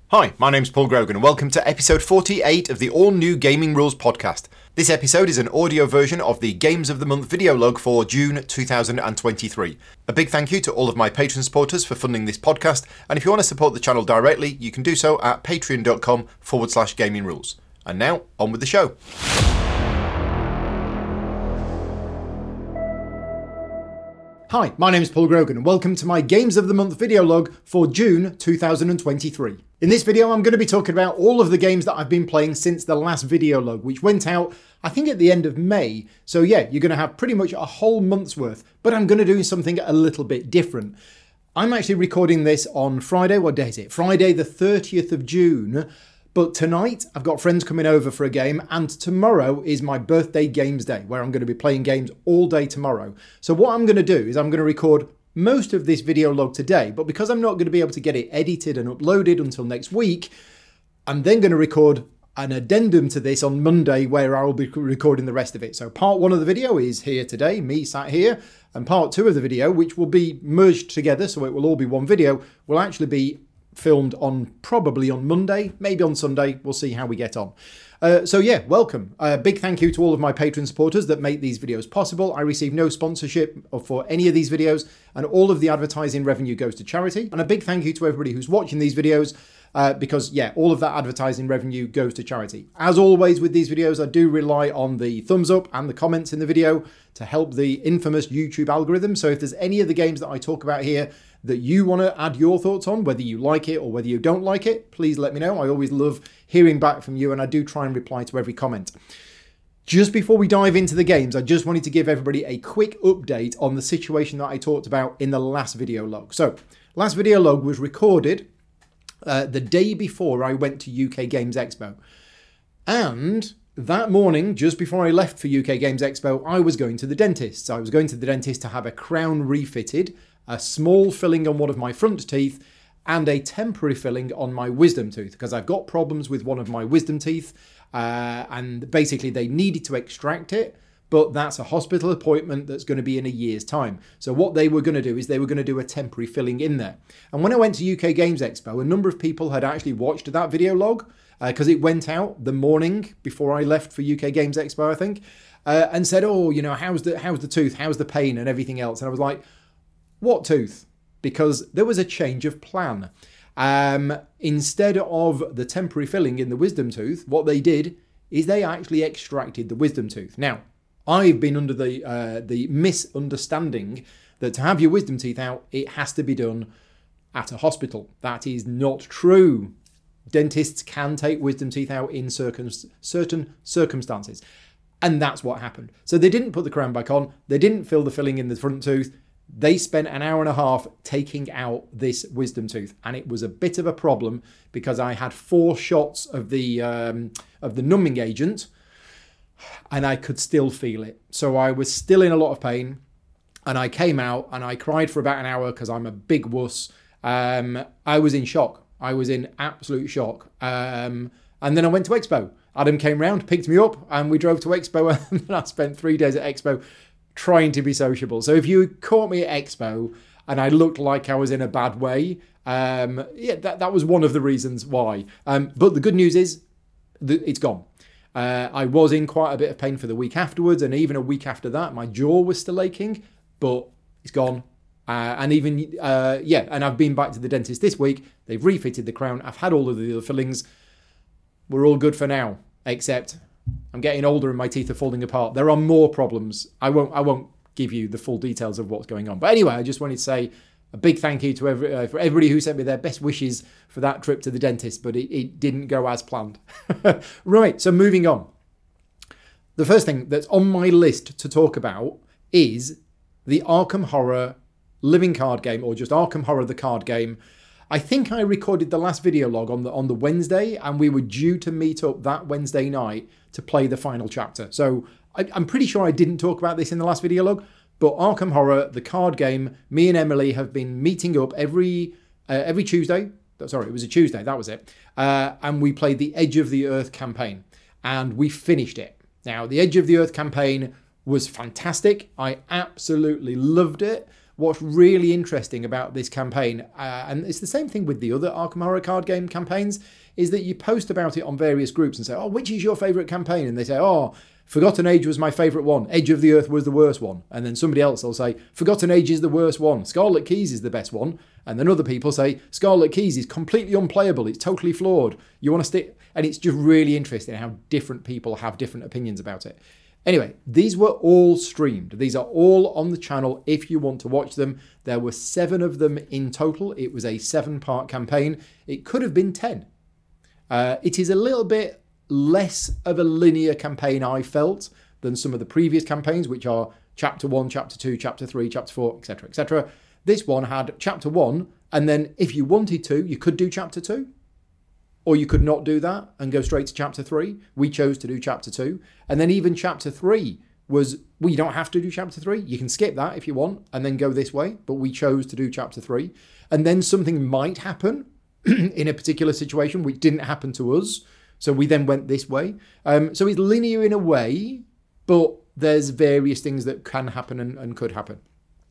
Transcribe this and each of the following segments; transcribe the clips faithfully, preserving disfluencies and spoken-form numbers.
Hi, my name's Paul Grogan and welcome to episode forty-eight of the all-new Gaming Rules podcast. This episode is an audio version of the Games of the Month video log for June two thousand twenty-three. A big thank you to all of my Patreon supporters for funding this podcast, and if you want to support the channel directly, you can do so at patreon.com forward slash gaming rules. And now, on with the show. Hi, my name is Paul Grogan and welcome to my Games of the Month video log for June two thousand twenty-three. In this video, I'm going to be talking about all of the games that I've been playing since the last video log, which went out, I think, at the end of May. So yeah, you're going to have pretty much a whole month's worth, but I'm going to do something a little bit different. I'm actually recording this on Friday. What day is it? Friday the thirtieth of June. But tonight, I've got friends coming over for a game, and tomorrow is my birthday games day, where I'm going to be playing games all day tomorrow. So what I'm going to do is I'm going to record most of this video log today, but because I'm not going to be able to get it edited and uploaded until next week, I'm then going to record an addendum to this on Monday where I'll be recording the rest of it. So part one of the video is here today, me sat here, and part two of the video, which will be merged together, so it will all be one video, will actually be filmed on probably on Monday, maybe on Sunday. We'll see how we get on. Uh, so yeah, welcome. A uh, big thank you to all of my Patreon supporters that make these videos possible. I receive no sponsorship for any of these videos, and all of the advertising revenue goes to charity. And a big thank you to everybody who's watching these videos, uh, because yeah, all of that advertising revenue goes to charity. As always with these videos, I do rely on the thumbs up and the comments in the video to help the infamous YouTube algorithm. So if there's any of the games that I talk about here that you want to add your thoughts on, whether you like it or whether you don't like it, please let me know. I always love hearing back from you, and I do try and reply to every comment. Just before we dive into the games, I just wanted to give everybody a quick update on the situation that I talked about in the last video log. So, last video log was recorded uh, the day before I went to U K Games Expo. And that morning, just before I left for U K Games Expo, I was going to the dentist. I was going to the dentist to have a crown refitted, a small filling on one of my front teeth, and a temporary filling on my wisdom tooth, because I've got problems with one of my wisdom teeth, uh, and basically they needed to extract it, but that's a hospital appointment that's going to be in a year's time. So what they were going to do is they were going to do a temporary filling in there. And when I went to U K Games Expo, a number of people had actually watched that video log, because uh, it went out the morning before I left for U K Games Expo, I think, uh, and said, oh, you know, how's the, how's the tooth, how's the pain and everything else? And I was like, what tooth? Because there was a change of plan. Um, instead of the temporary filling in the wisdom tooth, what they did is they actually extracted the wisdom tooth. Now, I've been under the uh, the misunderstanding that to have your wisdom teeth out, it has to be done at a hospital. That is not true. Dentists can take wisdom teeth out in circum- certain circumstances. And that's what happened. So they didn't put the crown back on. They didn't fill the filling in the front tooth. They spent an hour and a half taking out this wisdom tooth, and it was a bit of a problem because I had four shots of the um, of the numbing agent, and I could still feel it. So I was still in a lot of pain, and I came out and I cried for about an hour because I'm a big wuss. Um, I was in shock. I was in absolute shock. Um, and then I went to Expo. Adam came round, picked me up, and we drove to Expo, and then I spent three days at Expo trying to be sociable. So if you caught me at Expo and I looked like I was in a bad way, um, yeah, that, that was one of the reasons why. Um, but the good news is that it's gone. Uh, I was in quite a bit of pain for the week afterwards, and even a week after that, my jaw was still aching, but it's gone. Uh, and even, uh, yeah, and I've been back to the dentist this week. They've refitted the crown. I've had all of the other fillings. We're all good for now, except I'm getting older and my teeth are falling apart. There are more problems. I won't I won't give you the full details of what's going on. But anyway, I just wanted to say a big thank you to every, uh, for everybody who sent me their best wishes for that trip to the dentist, but it, it didn't go as planned. Right, so moving on. The first thing that's on my list to talk about is the Arkham Horror living card game, or just Arkham Horror the card game. I think I recorded the last video log on the on the Wednesday, and we were due to meet up that Wednesday night to play the final chapter. So I, I'm pretty sure I didn't talk about this in the last video log, but Arkham Horror, the card game, me and Emily have been meeting up every uh, every Tuesday. Sorry, it was a Tuesday, that was it. Uh, and we played the Edge of the Earth campaign, and we finished it. Now, the Edge of the Earth campaign was fantastic. I absolutely loved it. what's really interesting about this campaign, uh, and it's the same thing with the other Arkham Horror card game campaigns, is that you post about it on various groups and say, oh, which is your favourite campaign? And they say, oh, Forgotten Age was my favourite one. Edge of the Earth was the worst one. And then somebody else will say, Forgotten Age is the worst one. Scarlet Keys is the best one. And then other people say, Scarlet Keys is completely unplayable. It's totally flawed. You want to stick... And it's just really interesting how different people have different opinions about it. Anyway, these were all streamed. These are all on the channel if you want to watch them. There were seven of them in total. It was a seven-part campaign. It could have been ten. Uh, it is a little bit less of a linear campaign, I felt, than some of the previous campaigns, which are chapter one, chapter two, chapter three, chapter four, et cetera, et cetera. This one had chapter one, and then if you wanted to, you could do chapter two, or you could not do that and go straight to chapter three. We chose to do chapter two, and then even chapter three was, well, you don't have to do chapter three. You can skip that if you want and then go this way, but we chose to do chapter three. And then something might happen in a particular situation, which didn't happen to us. So we then went this way. Um, so it's linear in a way, but there's various things that can happen and, and could happen.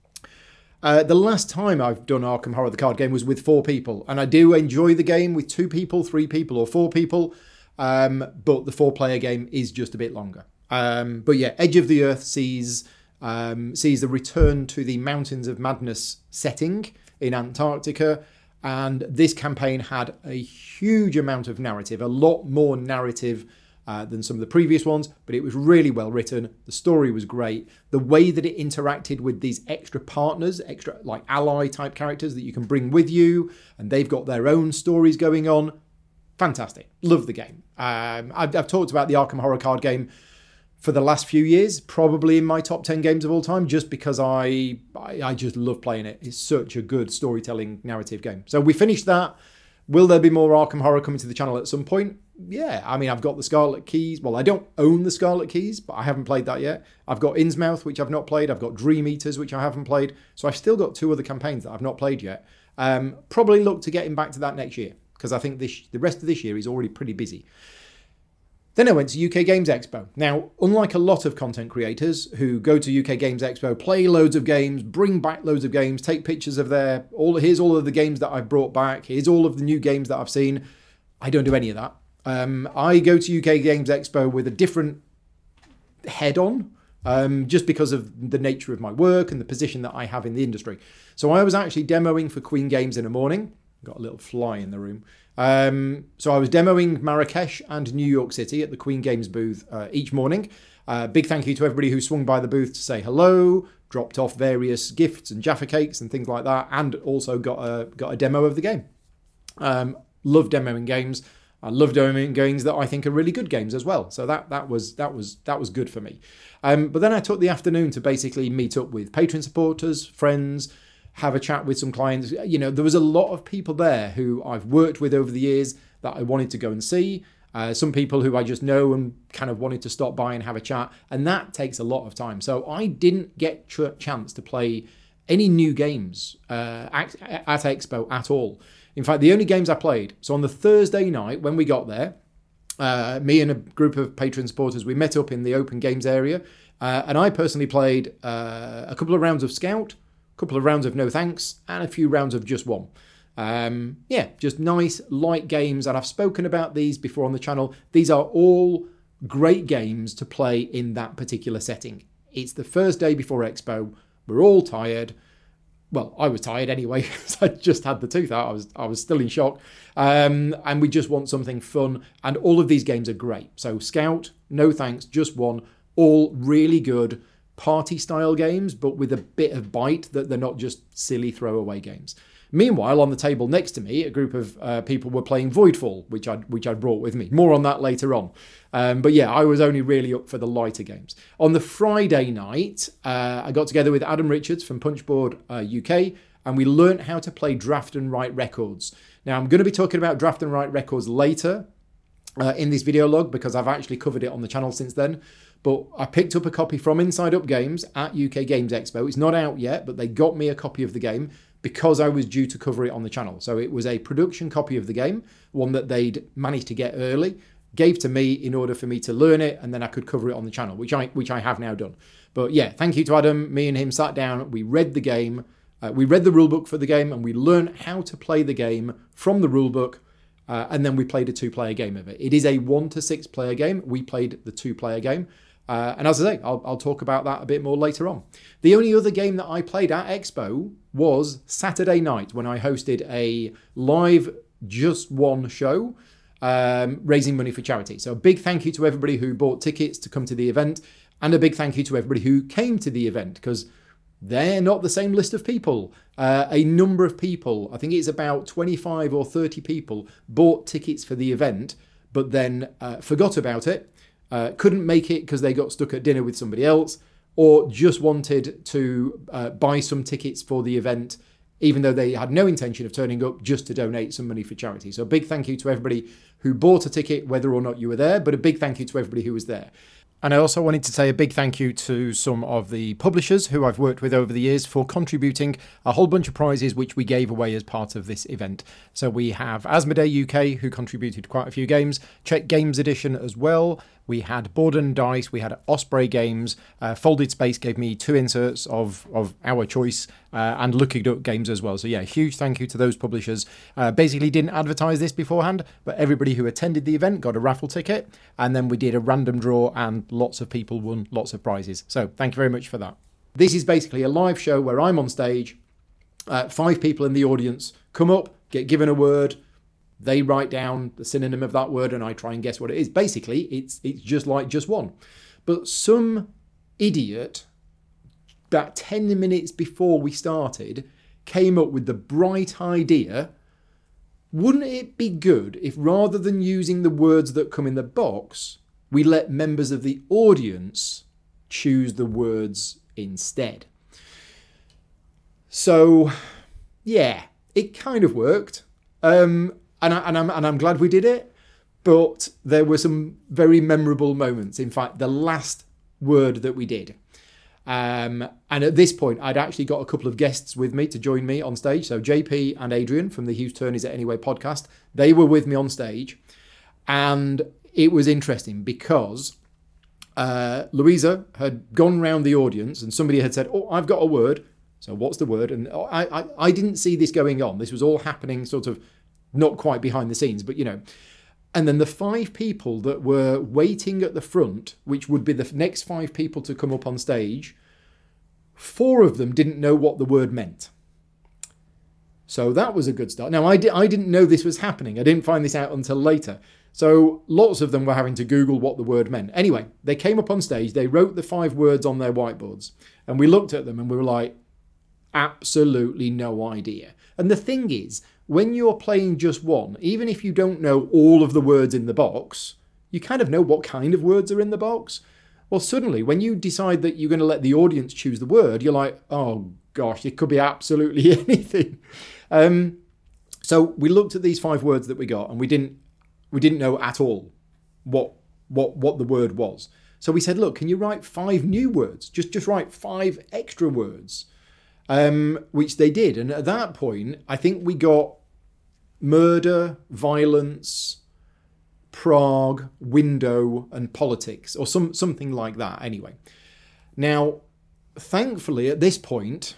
Uh, the last time I've done Arkham Horror, the card game, was with four people. And I do enjoy the game with two people, three people, or four people. Um, but the four-player game is just a bit longer. Um, but yeah, Edge of the Earth sees um, sees the return to the Mountains of Madness setting in Antarctica. And this campaign had a huge amount of narrative, a lot more narrative uh, than some of the previous ones, but it was really well written. The story was great. The way that it interacted with these extra partners, extra like ally type characters that you can bring with you, and they've got their own stories going on. Fantastic. Love the game. Um, I've, I've talked about the Arkham Horror card game for the last few years, probably in my top ten games of all time, just because I, I I just love playing it. It's such a good storytelling narrative game. So we finished that. Will there be more Arkham Horror coming to the channel at some point? Yeah, I mean, I've got the Scarlet Keys. Well, I don't own the Scarlet Keys, but I haven't played that yet. I've got Innsmouth, which I've not played. I've got Dream Eaters, which I haven't played. So I've still got two other campaigns that I've not played yet. Um, probably look to getting back to that next year, because I think this the rest of this year is already pretty busy. Then I went to U K Games Expo. Now, unlike a lot of content creators who go to U K Games Expo, play loads of games, bring back loads of games, take pictures of their, all, here's all of the games that I've brought back, here's all of the new games that I've seen. I don't do any of that. Um, I go to U K Games Expo with a different head on, um, just because of the nature of my work and the position that I have in the industry. So I was actually demoing for Queen Games in the morning. Got a little fly in the room. Um, so I was demoing Marrakesh and New York City at the Queen Games booth uh, each morning. Uh, big thank you to everybody who swung by the booth to say hello, dropped off various gifts and Jaffa cakes and things like that, and also got a got a demo of the game. Um, love demoing games. I love demoing games that I think are really good games as well. So that that was that was that was good for me. Um, but then I took the afternoon to basically meet up with Patreon supporters, friends, have a chat with some clients. You know, there was a lot of people there who I've worked with over the years that I wanted to go and see. Uh, some people who I just know and kind of wanted to stop by and have a chat. And that takes a lot of time. So I didn't get a chance to play any new games uh, at, at Expo at all. In fact, the only games I played, so on the Thursday night when we got there, uh, me and a group of Patreon supporters, we met up in the open games area. Uh, and I personally played uh, a couple of rounds of Scout, couple of rounds of No Thanks, and a few rounds of Just One. Um, yeah, just nice, light games, and I've spoken about these before on the channel. These are all great games to play in that particular setting. It's the first day before Expo. We're all tired. Well, I was tired anyway, because I just had the tooth out. I was I was still in shock. Um, and we just want something fun, and all of these games are great. So Scout, No Thanks, Just One, all really good party-style games, but with a bit of bite, that they're not just silly throwaway games. Meanwhile, on the table next to me, a group of uh, people were playing Voidfall, which I which I brought with me. More on that later on. Um, but yeah, I was only really up for the lighter games. On the Friday night, uh, I got together with Adam Richards from Punchboard uh, U K, and we learnt how to play Draft and Write Records. Now, I'm going to be talking about Draft and Write Records later uh, in this video log, because I've actually covered it on the channel since then. But I picked up a copy from Inside Up Games at U K Games Expo. It's not out yet, but they got me a copy of the game because I was due to cover it on the channel. So it was a production copy of the game, one that they'd managed to get early, gave to me in order for me to learn it, and then I could cover it on the channel, which I which I have now done. But yeah, thank you to Adam. Me and him sat down, we read the game, Uh, we read the rulebook for the game and we learned how to play the game from the rulebook, uh, and then we played a two-player game of it. It is a one to six player game. We played the two-player game. Uh, and as I say, I'll, I'll talk about that a bit more later on. The only other game that I played at Expo was Saturday night when I hosted a live Just One show, um, raising money for charity. So a big thank you to everybody who bought tickets to come to the event, and a big thank you to everybody who came to the event, because they're not the same list of people. Uh, a number of people, I think it's about twenty-five or thirty people, bought tickets for the event, but then uh, forgot about it. Uh, couldn't make it because they got stuck at dinner with somebody else, or just wanted to uh, buy some tickets for the event, even though they had no intention of turning up, just to donate some money for charity. So a big thank you to everybody who bought a ticket, whether or not you were there, but a big thank you to everybody who was there. And I also wanted to say a big thank you to some of the publishers who I've worked with over the years for contributing a whole bunch of prizes which we gave away as part of this event. So we have Asmodee U K, who contributed quite a few games, Czech Games Edition as well. We had Borden Dice, we had Osprey Games, uh, Folded Space gave me two inserts of, of our choice, uh, and Lucky Duck Games as well. So yeah, huge thank you to those publishers. Uh, basically didn't advertise this beforehand, but everybody who attended the event got a raffle ticket, and then we did a random draw and lots of people won lots of prizes. So thank you very much for that. This is basically a live show where I'm on stage, uh, five people in the audience come up, get given a word, they write down the synonym of that word and I try and guess what it is. Basically, it's it's just like Just One. But some idiot, about ten minutes before we started, came up with the bright idea, wouldn't it be good if rather than using the words that come in the box, we let members of the audience choose the words instead? So, yeah, it kind of worked. Um... And, I, and, I'm, and I'm glad we did it, but there were some very memorable moments. In fact, the last word that we did. Um, and at this point, I'd actually got a couple of guests with me to join me on stage. So J P and Adrian from the Hughes Turn Is It Anyway podcast, they were with me on stage. And it was interesting because uh, Louisa had gone round the audience and somebody had said, oh, I've got a word. So what's the word? And I, I, I didn't see this going on. This was all happening sort of not quite behind the scenes, but you know. And then the five people that were waiting at the front, which would be the next five people to come up on stage, four of them didn't know what the word meant. So that was a good start. Now, I, di- I didn't know this was happening. I didn't find this out until later. So lots of them were having to Google what the word meant. Anyway, they came up on stage, they wrote the five words on their whiteboards, and we looked at them and we were like, absolutely no idea. And the thing is, when you're playing Just One, even if you don't know all of the words in the box, you kind of know what kind of words are in the box. Well, suddenly, when you decide that you're going to let the audience choose the word, you're like, oh gosh, it could be absolutely anything. Um, so we looked at these five words that we got, and we didn't we didn't know at all what what what the word was. So we said, look, can you write five new words? Just just write five extra words, um, which they did. And at that point, I think we got murder, violence, Prague, window, and politics, or some something like that. Anyway, now, thankfully, at this point,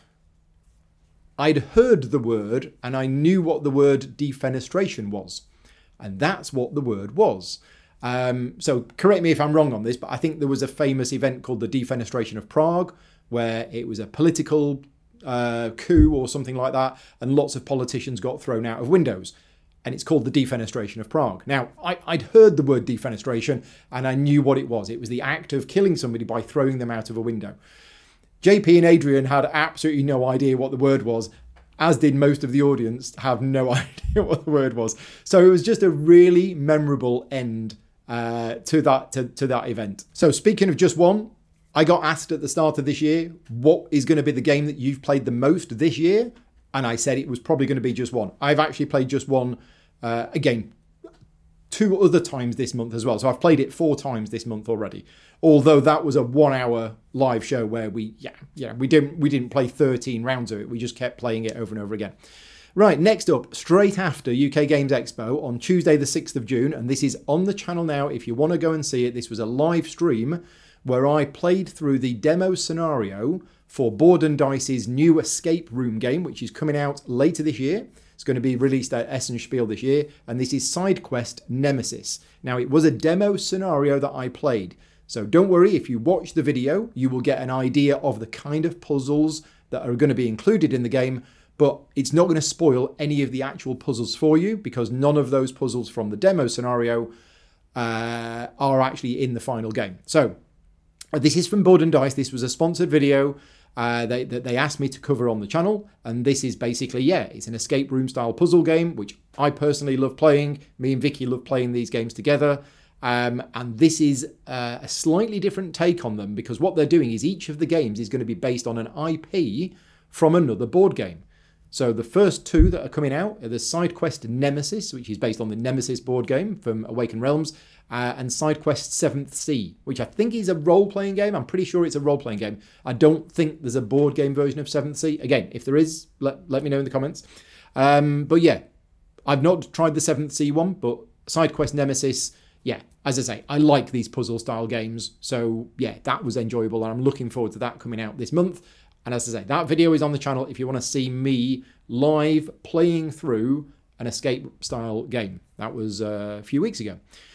I'd heard the word and I knew what the word defenestration was, and that's what the word was. Um, so, correct me if I'm wrong on this, but I think there was a famous event called the Defenestration of Prague, where it was a political Uh, coup or something like that, and lots of politicians got thrown out of windows, and it's called the Defenestration of Prague. Now, I, I'd heard the word defenestration and I knew what it was. It was the act of killing somebody by throwing them out of a window. J P and Adrian had absolutely no idea what the word was, as did most of the audience have no idea what the word was. So it was just a really memorable end uh, to that to, to that event. So speaking of Just One, I got asked at the start of this year, what is going to be the game that you've played the most this year? And I said it was probably going to be Just One. I've actually played Just One, uh, again, two other times this month as well. So I've played it four times this month already. Although that was a one-hour live show where we, yeah, yeah, we didn't we didn't play thirteen rounds of it. We just kept playing it over and over again. Right, next up, straight after U K Games Expo on Tuesday the sixth of June, and this is on the channel now if you want to go and see it. This was a live stream where I played through the demo scenario for Board and Dice's new escape room game, which is coming out later this year. It's going to be released at Essen Spiel this year, and this is SideQuest Nemesis. Now, it was a demo scenario that I played, so don't worry, if you watch the video, you will get an idea of the kind of puzzles that are going to be included in the game, but it's not going to spoil any of the actual puzzles for you, because none of those puzzles from the demo scenario uh, are actually in the final game. So, this is from Board and Dice. This was a sponsored video uh, they, that they asked me to cover on the channel. And this is basically, yeah, it's an escape room style puzzle game, which I personally love playing. Me and Vicky love playing these games together. Um, and this is uh, a slightly different take on them, because what they're doing is each of the games is going to be based on an I P from another board game. So the first two that are coming out are the SideQuest Nemesis, which is based on the Nemesis board game from Awakened Realms, uh, and SideQuest seventh Sea, which I think is a role-playing game. I'm pretty sure it's a role-playing game. I don't think there's a board game version of seventh Sea. Again, if there is, let, let me know in the comments. Um, but yeah, I've not tried the seventh Sea one, but SideQuest Nemesis, yeah, as I say, I like these puzzle-style games. So yeah, that was enjoyable, and I'm looking forward to that coming out this month. And as I say, that video is on the channel if you want to see me live playing through an escape-style game. That was uh, a few weeks ago.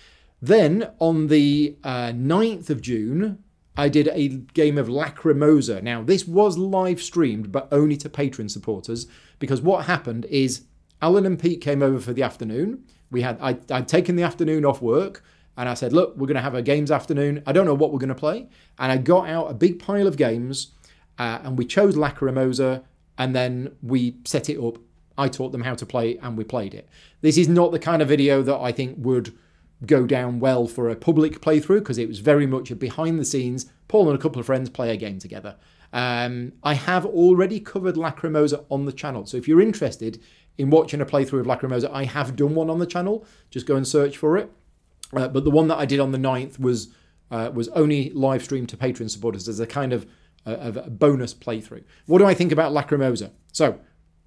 Then, on the uh, ninth of June, I did a game of Lacrimosa. Now, this was live-streamed, but only to Patreon supporters, because what happened is Alan and Pete came over for the afternoon. We had I, I'd taken the afternoon off work, and I said, look, we're going to have a games afternoon. I don't know what we're going to play. And I got out a big pile of games, Uh, and we chose Lacrimosa, and then we set it up. I taught them how to play, and we played it. This is not the kind of video that I think would go down well for a public playthrough, because it was very much a behind the scenes, Paul and a couple of friends play a game together. Um, I have already covered Lacrimosa on the channel, so if you're interested in watching a playthrough of Lacrimosa, I have done one on the channel. Just go and search for it. Uh, but the one that I did on the ninth was, uh, was only live streamed to Patreon supporters as a kind of of a bonus playthrough. What do I think about Lacrimosa? So,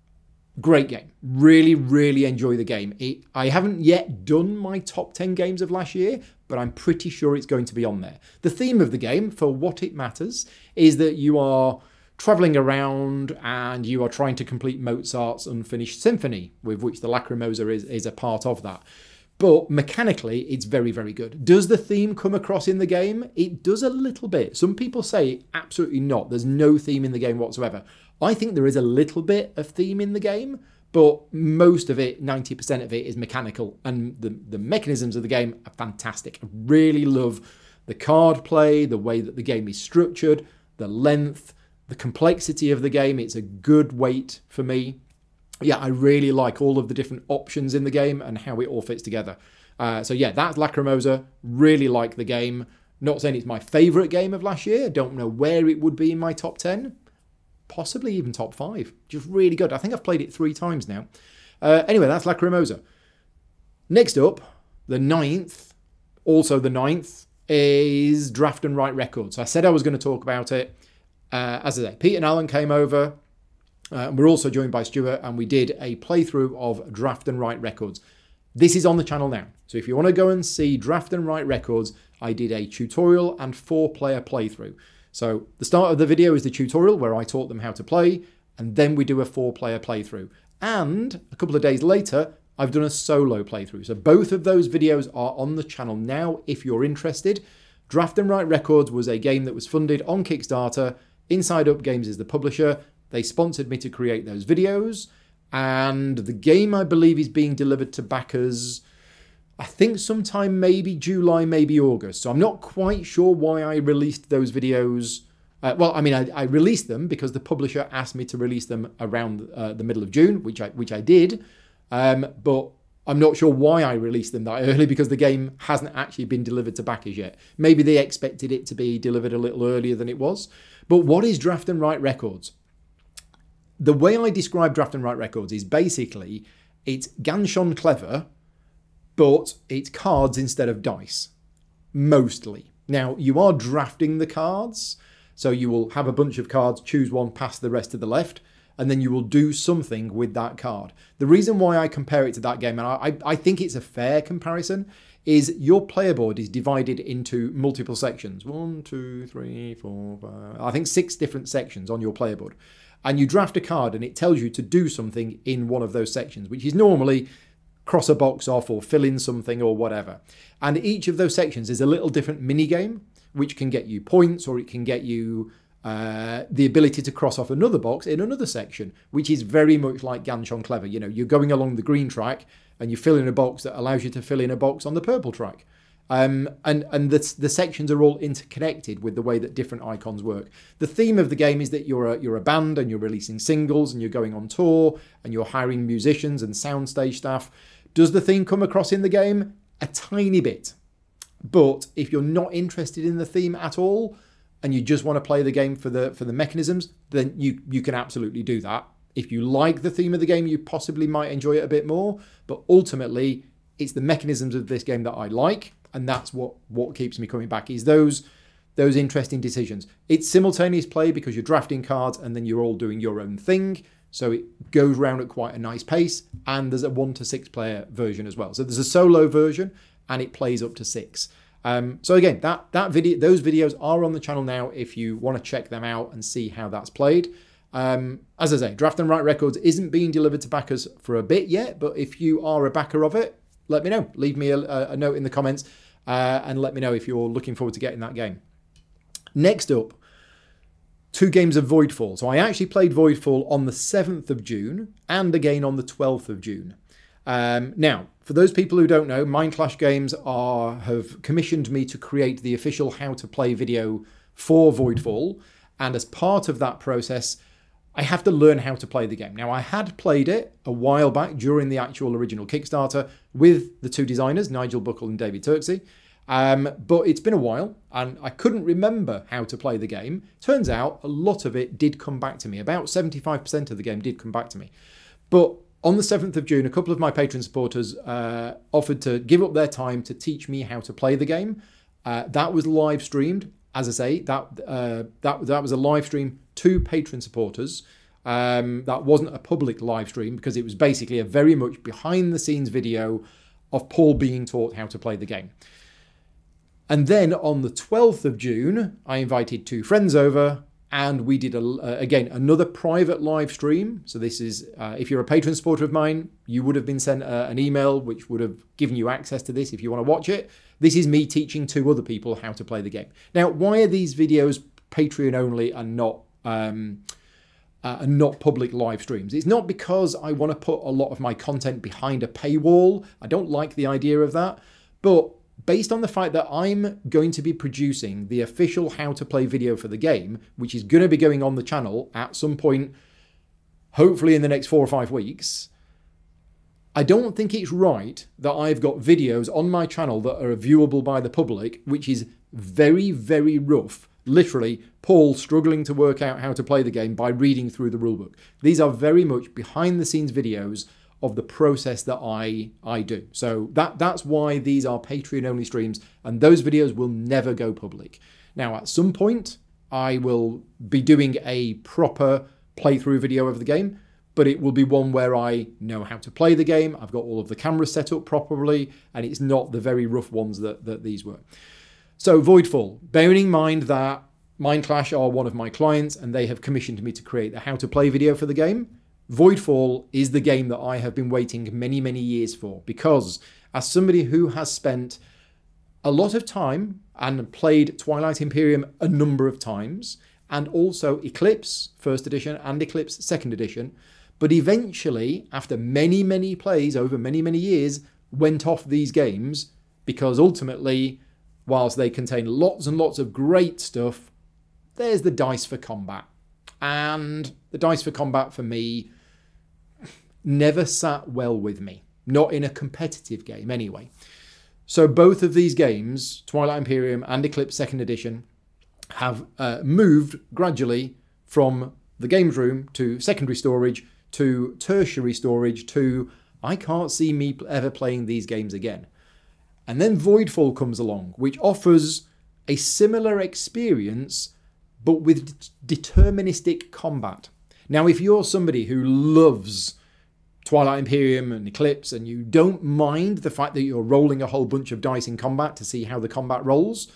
great game. Really, really enjoy the game. It, I haven't yet done my top ten games of last year, but I'm pretty sure it's going to be on there. The theme of the game, for what it matters, is that you are travelling around and you are trying to complete Mozart's Unfinished Symphony, with which the Lacrimosa is, is a part of that. But mechanically, it's very, very good. Does the theme come across in the game? It does a little bit. Some people say absolutely not. There's no theme in the game whatsoever. I think there is a little bit of theme in the game, but most of it, ninety percent of it, is mechanical. And the, the mechanisms of the game are fantastic. I really love the card play, the way that the game is structured, the length, the complexity of the game. It's a good weight for me. Yeah, I really like all of the different options in the game and how it all fits together. Uh, so yeah, that's Lacrimosa. Really like the game. Not saying it's my favourite game of last year. Don't know where it would be in my top ten. Possibly even top five. Just really good. I think I've played it three times now. Uh, anyway, that's Lacrimosa. Next up, the ninth, also the ninth, is Draft and Write Records. So I said I was going to talk about it. Uh, as I say, Pete and Alan came over. Uh, we're also joined by Stuart, and we did a playthrough of Draft and Write Records. This is on the channel now. So if you want to go and see Draft and Write Records, I did a tutorial and four-player playthrough. So the start of the video is the tutorial where I taught them how to play, and then we do a four-player playthrough. And a couple of days later, I've done a solo playthrough. So both of those videos are on the channel now if you're interested. Draft and Write Records was a game that was funded on Kickstarter. Inside Up Games is the publisher. They sponsored me to create those videos, and the game, I believe, is being delivered to backers, I think sometime maybe July, maybe August. So I'm not quite sure why I released those videos. Uh, well, I mean, I, I released them because the publisher asked me to release them around uh, the middle of June, which I which I did. Um, but I'm not sure why I released them that early, because the game hasn't actually been delivered to backers yet. Maybe they expected it to be delivered a little earlier than it was. But what is Draft and Write Records? The way I describe Draft and Write Records is basically it's Ganshon Clever, but it's cards instead of dice, mostly. Now, you are drafting the cards, so you will have a bunch of cards, choose one, pass the rest to the left. and then you will do something with that card. The reason why I compare it to that game, and I, I think it's a fair comparison, is your player board is divided into multiple sections. One, two, three, four, five, I think six different sections on your player board. And you draft a card and it tells you to do something in one of those sections, which is normally cross a box off or fill in something or whatever. And each of those sections is a little different mini game, which can get you points, or it can get you uh, the ability to cross off another box in another section, which is very much like Ganchon Clever. You know, you're going along the green track and you fill in a box that allows you to fill in a box on the purple track. Um, and and the, the sections are all interconnected with the way that different icons work. The theme of the game is that you're a, you're a band and you're releasing singles and you're going on tour and you're hiring musicians and soundstage staff. Does the theme come across in the game? A tiny bit. But if you're not interested in the theme at all and you just want to play the game for the for the mechanisms, then you, you can absolutely do that. If you like the theme of the game, you possibly might enjoy it a bit more. But ultimately, it's the mechanisms of this game that I like. And that's what, what keeps me coming back, is those, those interesting decisions. It's simultaneous play because you're drafting cards and then you're all doing your own thing. So it goes round at quite a nice pace. And there's a one to six player version as well. So there's a solo version and it plays up to six. Um, so again, that that video, those videos are on the channel now if you want to check them out and see how that's played. Um, as I say, Draft and Write Records isn't being delivered to backers for a bit yet, but if you are a backer of it, let me know. Leave me a, a note in the comments uh, and let me know if you're looking forward to getting that game. Next up, two games of Voidfall. So I actually played Voidfall on the seventh of June and again on the twelfth of June. Um, now, for those people who don't know, Mindclash Games are have commissioned me to create the official how to play video for Voidfall. And as part of that process, I have to learn how to play the game. Now, I had played it a while back during the actual original Kickstarter with the two designers, Nigel Buckle and David Turksey. Um, but it's been a while and I couldn't remember how to play the game. Turns out a lot of it did come back to me. About seventy-five percent of the game did come back to me. But on the seventh of June, a couple of my Patreon supporters uh, offered to give up their time to teach me how to play the game. Uh, that was live streamed. As I say, that uh, that that was a live stream to Patreon supporters. Um, that wasn't a public live stream because it was basically a very much behind the scenes video of Paul being taught how to play the game. And then on the twelfth of June, I invited two friends over and we did, a, uh, again, another private live stream. So this is, uh, if you're a Patreon supporter of mine, you would have been sent uh, an email which would have given you access to this if you want to watch it. This is me teaching two other people how to play the game. Now, why are these videos Patreon only and not um, uh, and not public live streams? It's not because I want to put a lot of my content behind a paywall. I don't like the idea of that. But based on the fact that I'm going to be producing the official how to play video for the game, which is going to be going on the channel at some point, hopefully in the next four or five weeks, I don't think it's right that I've got videos on my channel that are viewable by the public, which is very, very rough. Literally, Paul struggling to work out how to play the game by reading through the rulebook. These are very much behind the scenes videos of the process that I I do. So that that's why these are Patreon only streams, and those videos will never go public. Now, at some point, I will be doing a proper playthrough video of the game, but it will be one where I know how to play the game. I've got all of the cameras set up properly, and it's not the very rough ones that, that these were. So Voidfall, bearing in mind that Mindclash are one of my clients and they have commissioned me to create the how to play video for the game, Voidfall is the game that I have been waiting many, many years for, because as somebody who has spent a lot of time and played Twilight Imperium a number of times, and also Eclipse First Edition and Eclipse Second Edition, but eventually, after many, many plays over many, many years, went off these games because ultimately, whilst they contain lots and lots of great stuff, there's the dice for combat. And the dice for combat for me never sat well with me. Not in a competitive game anyway. So both of these games, Twilight Imperium and Eclipse Second Edition, have uh, moved gradually from the games room to secondary storage to tertiary storage to I can't see me ever playing these games again. And then Voidfall comes along, which offers a similar experience but with deterministic combat. Now, if you're somebody who loves Twilight Imperium and Eclipse and you don't mind the fact that you're rolling a whole bunch of dice in combat to see how the combat rolls,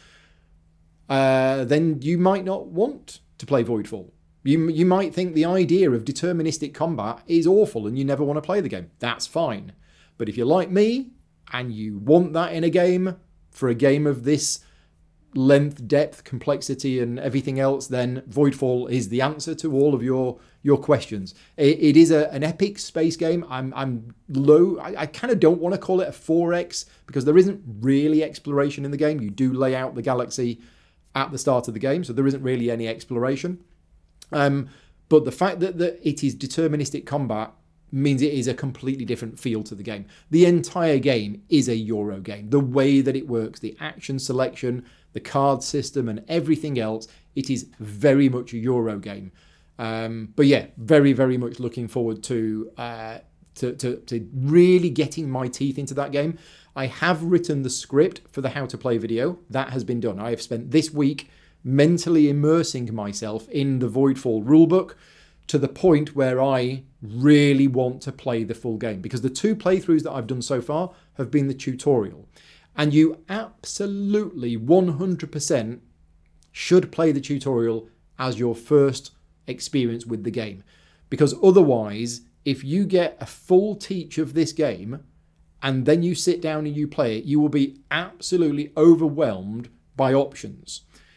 uh, then you might not want to play Voidfall. You, you might think the idea of deterministic combat is awful and you never want to play the game. That's fine. But if you're like me and you want that in a game for a game of this length, depth, complexity and everything else, then Voidfall is the answer to all of your your questions. It, it is a, an epic space game. I'm I'm low. I, I kind of don't want to call it a four X because there isn't really exploration in the game. You do lay out the galaxy at the start of the game, so there isn't really any exploration. Um, but the fact that, that it is deterministic combat means it is a completely different feel to the game. The entire game is a Euro game. The way that it works, the action selection, the card system and everything else, it is very much a Euro game. Um, but yeah, very, very much looking forward to, uh, to, to, to really getting my teeth into that game. I have written the script for the How to Play video. That has been done. I have spent this week mentally immersing myself in the Voidfall rulebook to the point where I really want to play the full game, because the two playthroughs that I've done so far have been the tutorial. And you absolutely one hundred percent should play the tutorial as your first experience with the game. Because otherwise, if you get a full teach of this game and then you sit down and you play it, you will be absolutely overwhelmed by options.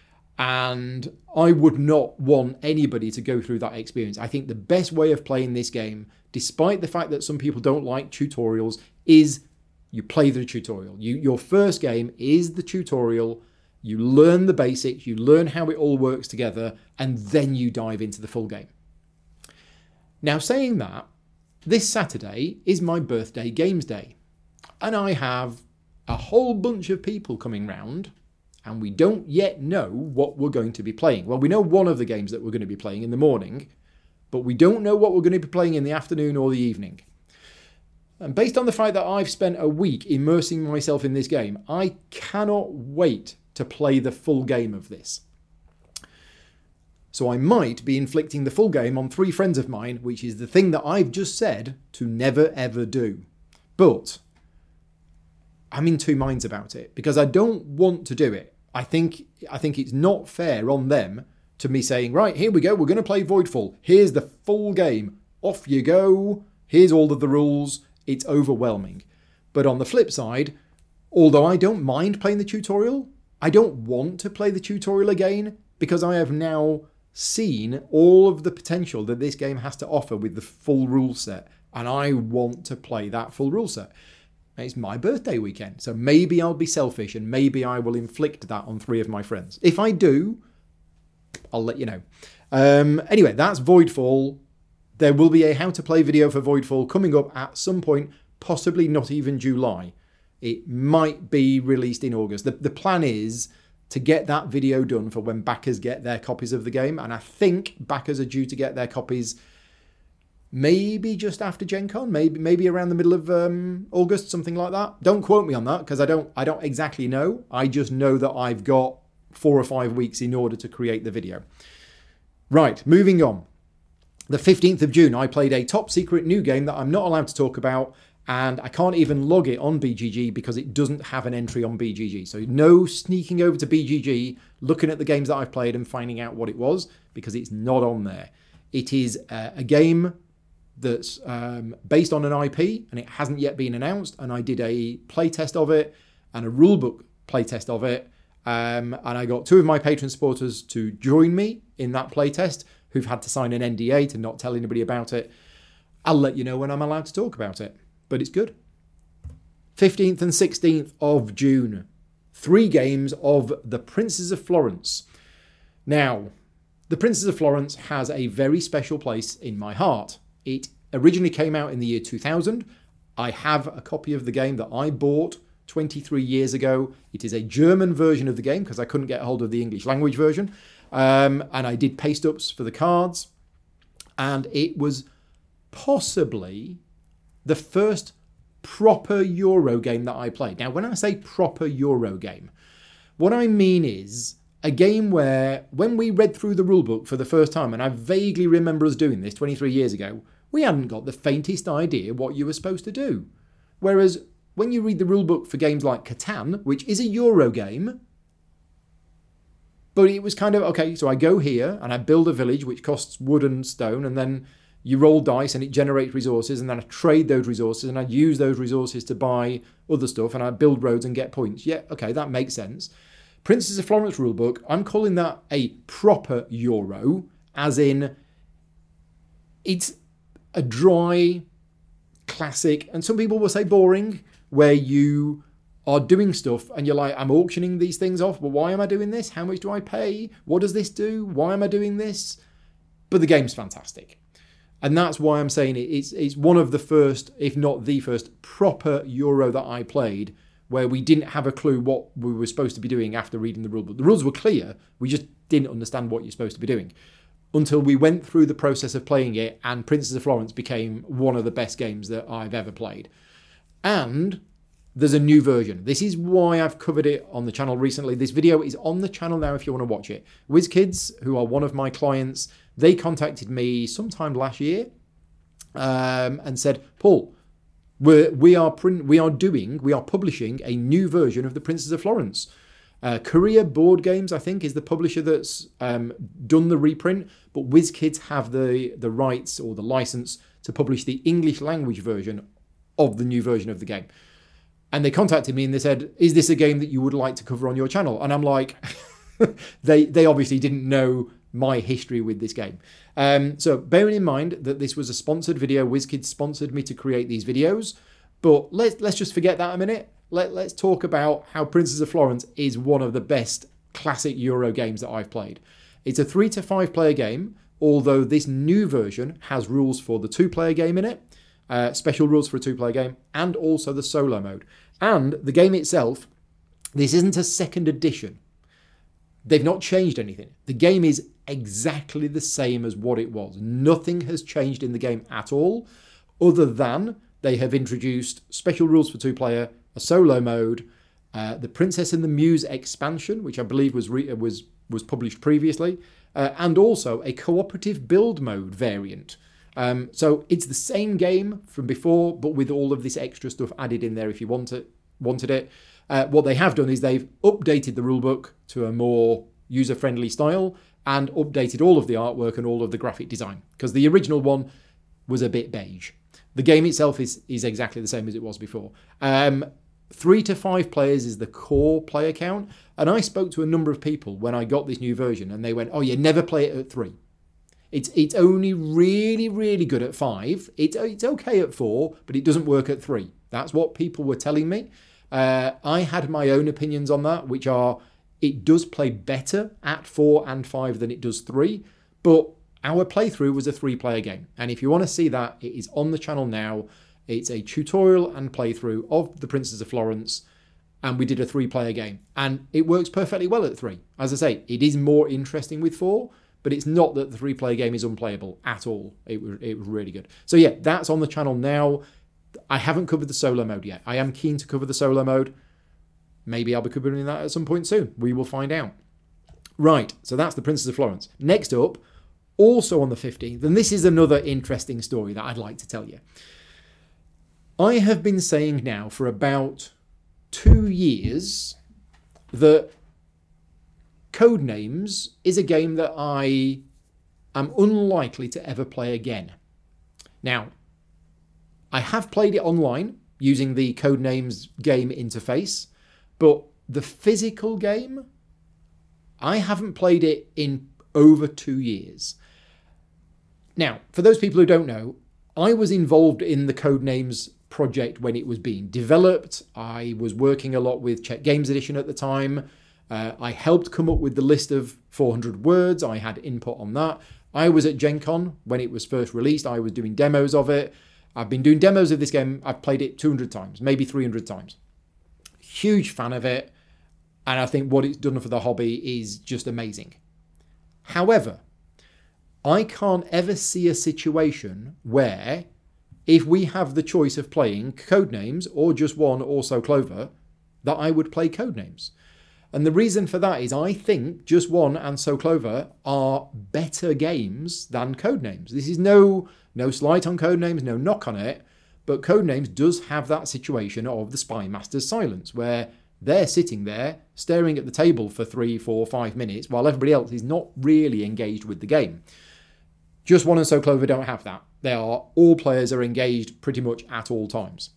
And I would not want anybody to go through that experience. I think the best way of playing this game, despite the fact that some people don't like tutorials, is you play the tutorial. You, your first game is the tutorial. You learn the basics, you learn how it all works together, and then you dive into the full game. Now, saying that, this Saturday is my birthday games day. And I have a whole bunch of people coming round, and we don't yet know what we're going to be playing. Well, we know one of the games that we're going to be playing in the morning, but we don't know what we're going to be playing in the afternoon or the evening. And based on the fact that I've spent a week immersing myself in this game, I cannot wait to play the full game of this. So I might be inflicting the full game on three friends of mine, which is the thing that I've just said to never ever do. But I'm in two minds about it because I don't want to do it. I think I think it's not fair on them to me saying, right, here we go, we're going to play Voidfall. Here's the full game. Off you go. Here's all of the rules. It's overwhelming. But on the flip side, although I don't mind playing the tutorial, I don't want to play the tutorial again because I have now seen all of the potential that this game has to offer with the full rule set. And I want to play that full rule set. It's my birthday weekend, so maybe I'll be selfish and maybe I will inflict that on three of my friends. If I do, I'll let you know. Um, anyway, that's Voidfall. There will be a how to play video for Voidfall coming up at some point, possibly not even July. It might be released in August. The, the plan is to get that video done for when backers get their copies of the game, and I think backers are due to get their copies maybe just after Gen Con, maybe maybe around the middle of um, August, something like that. Don't quote me on that because I don't I don't exactly know. I just know that I've got four or five weeks in order to create the video. Right, moving on. The fifteenth of June, I played a top secret new game that I'm not allowed to talk about, and I can't even log it on B G G because it doesn't have an entry on B G G. So no sneaking over to B G G, looking at the games that I've played and finding out what it was, because it's not on there. It is uh, a game that's um, based on an I P and it hasn't yet been announced, and I did a playtest of it and a rulebook playtest of it, um, and I got two of my patron supporters to join me in that playtest who've had to sign an N D A to not tell anybody about it. I'll let you know when I'm allowed to talk about it, but it's good. fifteenth and sixteenth of June, three games of The Princes of Florence. Now, The Princes of Florence has a very special place in my heart. It originally came out in the year two thousand. I have a copy of the game that I bought twenty-three years ago. It is a German version of the game because I couldn't get hold of the English language version. Um, and I did paste-ups for the cards. And it was possibly the first proper Euro game that I played. Now, when I say proper Euro game, what I mean is a game where when we read through the rulebook for the first time, and I vaguely remember us doing this twenty-three years ago, we hadn't got the faintest idea what you were supposed to do. Whereas when you read the rulebook for games like Catan, which is a Euro game, but it was kind of, okay, so I go here and I build a village which costs wood and stone, and then you roll dice and it generates resources, and then I trade those resources and I use those resources to buy other stuff, and I build roads and get points. Yeah, okay, that makes sense. Princess of Florence rulebook, I'm calling that a proper Euro, as in it's a dry, classic, and some people will say boring, where you are doing stuff and you're like, I'm auctioning these things off, but why am I doing this? How much do I pay? What does this do? Why am I doing this? But the game's fantastic. And that's why I'm saying it. It's, it's one of the first, if not the first, proper Euro that I played, where we didn't have a clue what we were supposed to be doing after reading the rulebook. The rules were clear, we just didn't understand what you're supposed to be doing. Until we went through the process of playing it, and Princess of Florence became one of the best games that I've ever played. And there's a new version. This is why I've covered it on the channel recently. This video is on the channel now if you want to watch it. WizKids, who are one of my clients, they contacted me sometime last year um, and said, Paul, we're, we are print, we are doing, we are publishing a new version of the Princess of Florence. Uh, Korea Board Games, I think, is the publisher that's um, done the reprint, but WizKids have the, the rights or the license to publish the English language version of the new version of the game. And they contacted me and they said, is this a game that you would like to cover on your channel? And I'm like, they they obviously didn't know my history with this game. Um, so bearing in mind that this was a sponsored video, WizKids sponsored me to create these videos, but let's, let's just forget that a minute. Let, let's talk about how Princess of Florence is one of the best classic Euro games that I've played. It's a three to five player game, although this new version has rules for the two player game in it, uh, special rules for a two player game, and also the solo mode. And the game itself, this isn't a second edition. They've not changed anything. The game is exactly the same as what it was. Nothing has changed in the game at all, other than they have introduced special rules for two player, a solo mode, uh, the Princess and the Muse expansion, which I believe was re- was was published previously, uh, and also a cooperative build mode variant. Um, so it's the same game from before, but with all of this extra stuff added in there if you want it, wanted it. Uh, what they have done is they've updated the rulebook to a more user-friendly style and updated all of the artwork and all of the graphic design, because the original one was a bit beige. The game itself is, is exactly the same as it was before. Um, three to five players is the core player count, and I spoke to a number of people when I got this new version, and they went, oh, you never play it at three. It's it's only really, really good at five. It's, it's okay at four, but it doesn't work at three. That's what people were telling me. Uh, I had my own opinions on that, which are it does play better at four and five than it does three, but our playthrough was a three-player game. And if you want to see that, it is on the channel now. It's a tutorial and playthrough of The Princess of Florence, and we did a three-player game. And it works perfectly well at three. As I say, it is more interesting with four, but it's not that the three-player game is unplayable at all. It was, it was really good. So yeah, that's on the channel now. I haven't covered the solo mode yet. I am keen to cover the solo mode. Maybe I'll be covering that at some point soon. We will find out. Right, so that's The Princess of Florence. Next up, also on the fifteenth, and this is another interesting story that I'd like to tell you. I have been saying now for about two years that Codenames is a game that I am unlikely to ever play again. Now, I have played it online using the Codenames game interface, but the physical game, I haven't played it in over two years. Now, for those people who don't know, I was involved in the Codenames project when it was being developed. I was working a lot with Czech Games Edition at the time. Uh, I helped come up with the list of four hundred words. I had input on that. I was at Gen Con when it was first released. I was doing demos of it. I've been doing demos of this game. I've played it two hundred times, maybe three hundred times. Huge fan of it. And I think what it's done for the hobby is just amazing. However, I can't ever see a situation where if we have the choice of playing Codenames or just one, also Clover, that I would play Codenames. And the reason for that is I think Just One and So Clover are better games than Codenames. This is no no slight on Codenames, no knock on it, but Codenames does have that situation of the Spy Master's silence, where they're sitting there staring at the table for three, four, five minutes while everybody else is not really engaged with the game. Just One and So Clover don't have that. They are, all players are engaged pretty much at all times.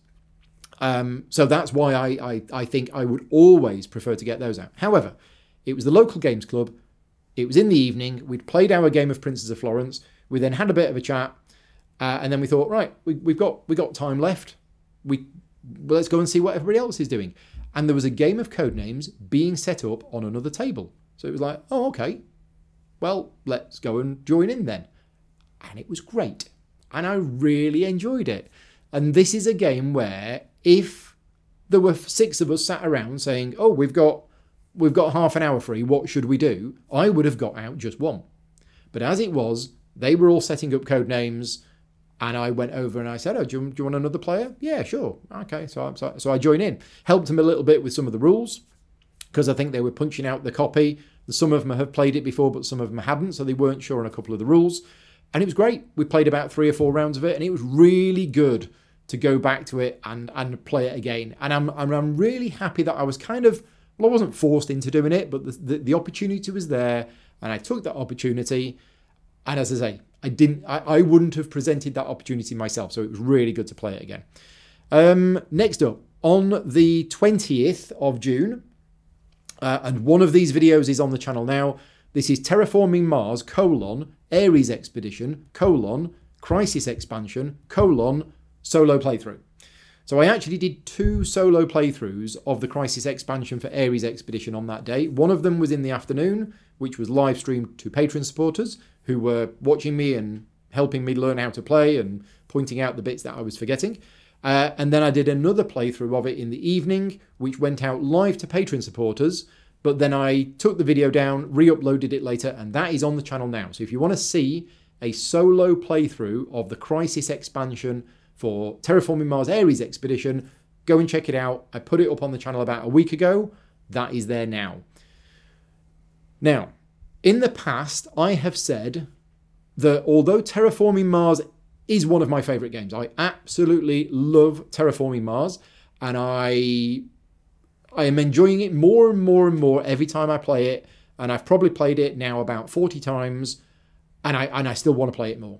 Um, so that's why I, I, I think I would always prefer to get those out. However, it was the local games club. It was in the evening. We'd played our game of Princes of Florence. We then had a bit of a chat. Uh, and then we thought, right, we, we've got we got time left. We well, let's go and see what everybody else is doing. And there was a game of Codenames being set up on another table. So it was like, oh, okay. Well, let's go and join in then. And it was great. And I really enjoyed it. And this is a game where if there were six of us sat around saying, oh, we've got we've got half an hour free, what should we do? I would have got out Just One. But as it was, they were all setting up Codenames. And I went over and I said, oh, do you, do you want another player? Yeah, sure. Okay, so, I, so, so I join in. Helped them a little bit with some of the rules, because I think they were punching out the copy. Some of them have played it before, but some of them hadn't, so they weren't sure on a couple of the rules. And it was great. We played about three or four rounds of it, and it was really good to go back to it and, and play it again. And I'm, I'm I'm really happy that I was kind of, well, I wasn't forced into doing it, but the, the, the opportunity was there, and I took that opportunity. And as I say, I didn't. I, I wouldn't have presented that opportunity myself, so it was really good to play it again. Um, next up, on the twentieth of June, uh, and one of these videos is on the channel now. This is Terraforming Mars, colon, Ares Expedition, colon, Crisis Expansion, colon, solo playthrough. So I actually did two solo playthroughs of the Crisis Expansion for Ares Expedition on that day. One of them was in the afternoon, which was live streamed to Patreon supporters who were watching me and helping me learn how to play and pointing out the bits that I was forgetting. Uh, and then I did another playthrough of it in the evening, which went out live to Patreon supporters. But then I took the video down, re-uploaded it later, and that is on the channel now. So if you want to see a solo playthrough of the Crisis Expansion for Terraforming Mars Ares Expedition, go and check it out. I put it up on the channel about a week ago. That is there now. Now, in the past, I have said that although Terraforming Mars is one of my favourite games, I absolutely love Terraforming Mars, and I I am enjoying it more and more and more every time I play it, and I've probably played it now about forty times, and I and I still want to play it more.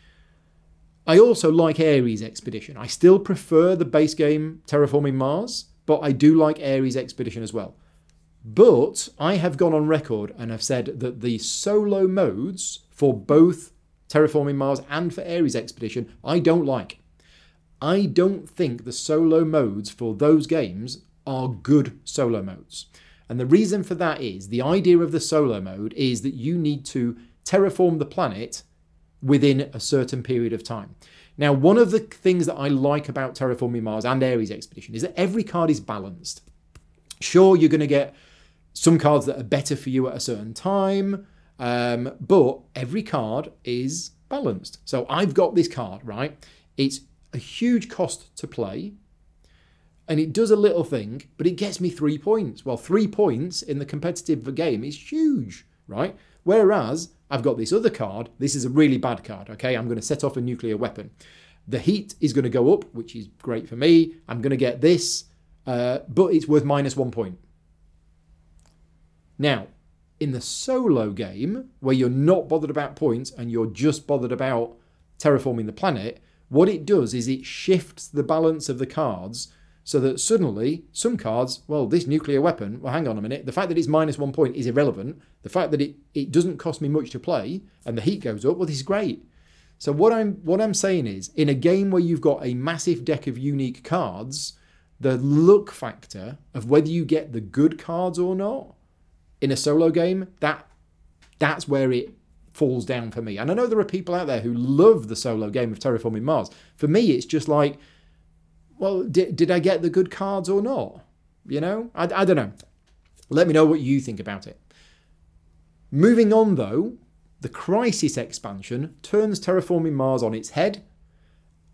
I also like Ares Expedition. I still prefer the base game Terraforming Mars, but I do like Ares Expedition as well. But I have gone on record and have said that the solo modes for both Terraforming Mars and for Ares Expedition, I don't like. I don't think the solo modes for those games are good solo modes. And the reason for that is the idea of the solo mode is that you need to terraform the planet within a certain period of time. Now, one of the things that I like about Terraforming Mars and Ares Expedition is that every card is balanced. Sure, you're going to get some cards that are better for you at a certain time, um, but every card is balanced. So I've got this card, right? It's a huge cost to play, and it does a little thing, but it gets me three points. Well, three points in the competitive game is huge, right? Whereas I've got this other card. This is a really bad card, okay? I'm going to set off a nuclear weapon. The heat is going to go up, which is great for me. I'm going to get this, uh, but it's worth minus one point. Now, in the solo game, where you're not bothered about points and you're just bothered about terraforming the planet, what it does is it shifts the balance of the cards so that suddenly some cards, well, this nuclear weapon, well, hang on a minute, the fact that it's minus one point is irrelevant. The fact that it, it doesn't cost me much to play and the heat goes up, well, this is great. So what I'm what I'm saying is, in a game where you've got a massive deck of unique cards, the luck factor of whether you get the good cards or not in a solo game, that that's where it falls down for me. And I know there are people out there who love the solo game of Terraforming Mars. For me, it's just like, well, did, did I get the good cards or not? You know, I, I don't know. Let me know what you think about it. Moving on, though, the Crisis expansion turns Terraforming Mars on its head,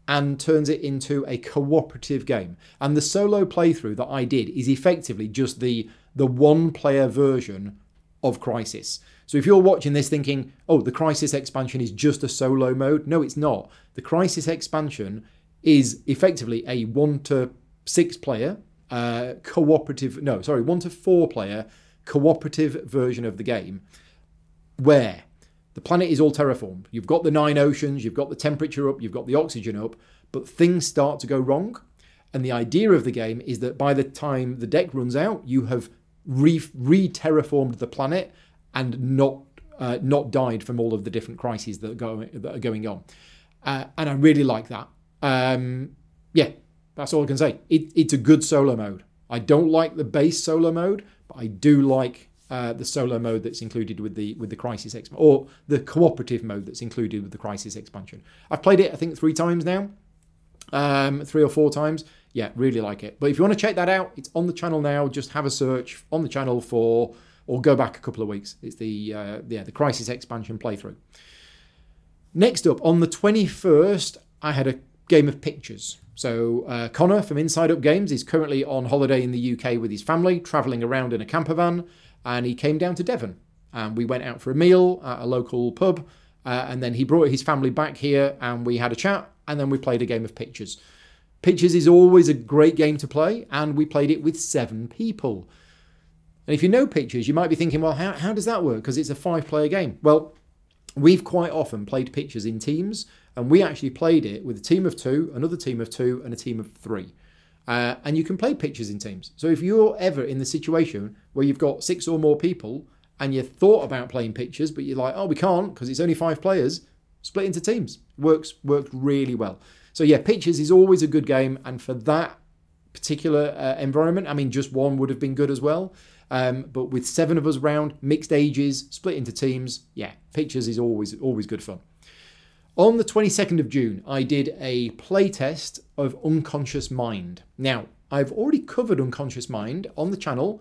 and turns it into a cooperative game. And the solo playthrough that I did is effectively just the, the one-player version of Crysis. So if you're watching this thinking, oh, the Crysis expansion is just a solo mode, no, it's not. The Crysis expansion is effectively a one to six player uh, cooperative, no, sorry, one to four player cooperative version of the game where the planet is all terraformed. You've got the nine oceans, you've got the temperature up, you've got the oxygen up, but things start to go wrong. And the idea of the game is that by the time the deck runs out, you have re- re-terraformed the planet and not uh, not died from all of the different crises that are going, that are going on. Uh, and I really like that. Um, yeah, that's all I can say. It, it's a good solo mode. I don't like the base solo mode, but I do like uh, the solo mode that's included with the with the Crysis expansion, or the cooperative mode that's included with the Crysis expansion. I've played it, I think, three times now, um, three or four times. Yeah, really like it. But if you want to check that out, it's on the channel now. Just have a search on the channel for, or go back a couple of weeks. It's the uh, yeah the Crysis expansion playthrough. Next up, on the twenty-first, I had a game of pictures. So uh, Connor from Inside Up Games is currently on holiday in the U K with his family, travelling around in a camper van, and he came down to Devon. And we went out for a meal at a local pub, uh, and then he brought his family back here, and we had a chat, and then we played a game of pictures. Pictures is always a great game to play, and we played it with seven people. And if you know Pictures, you might be thinking, well, how, how does that work? Because it's a five-player game. Well, we've quite often played Pictures in teams, and we actually played it with a team of two, another team of two, and a team of three. Uh, and you can play Pictures in teams. So if you're ever in the situation where you've got six or more people, and you thought about playing Pictures, but you're like, oh, we can't because it's only five players, split into teams. Works, worked really well. So yeah, Pictures is always a good game, and for that particular uh, environment, I mean, just one would have been good as well. Um, but with seven of us round, mixed ages, split into teams, yeah, Pictures is always always good fun. On the twenty-second of June, I did a playtest of Unconscious Mind. Now, I've already covered Unconscious Mind on the channel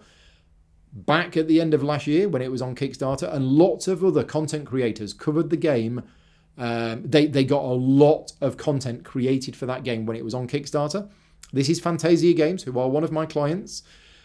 back at the end of last year when it was on Kickstarter, and lots of other content creators covered the game. Um, they, they got a lot of content created for that game when it was on Kickstarter. This is Fantasia Games, who are one of my clients,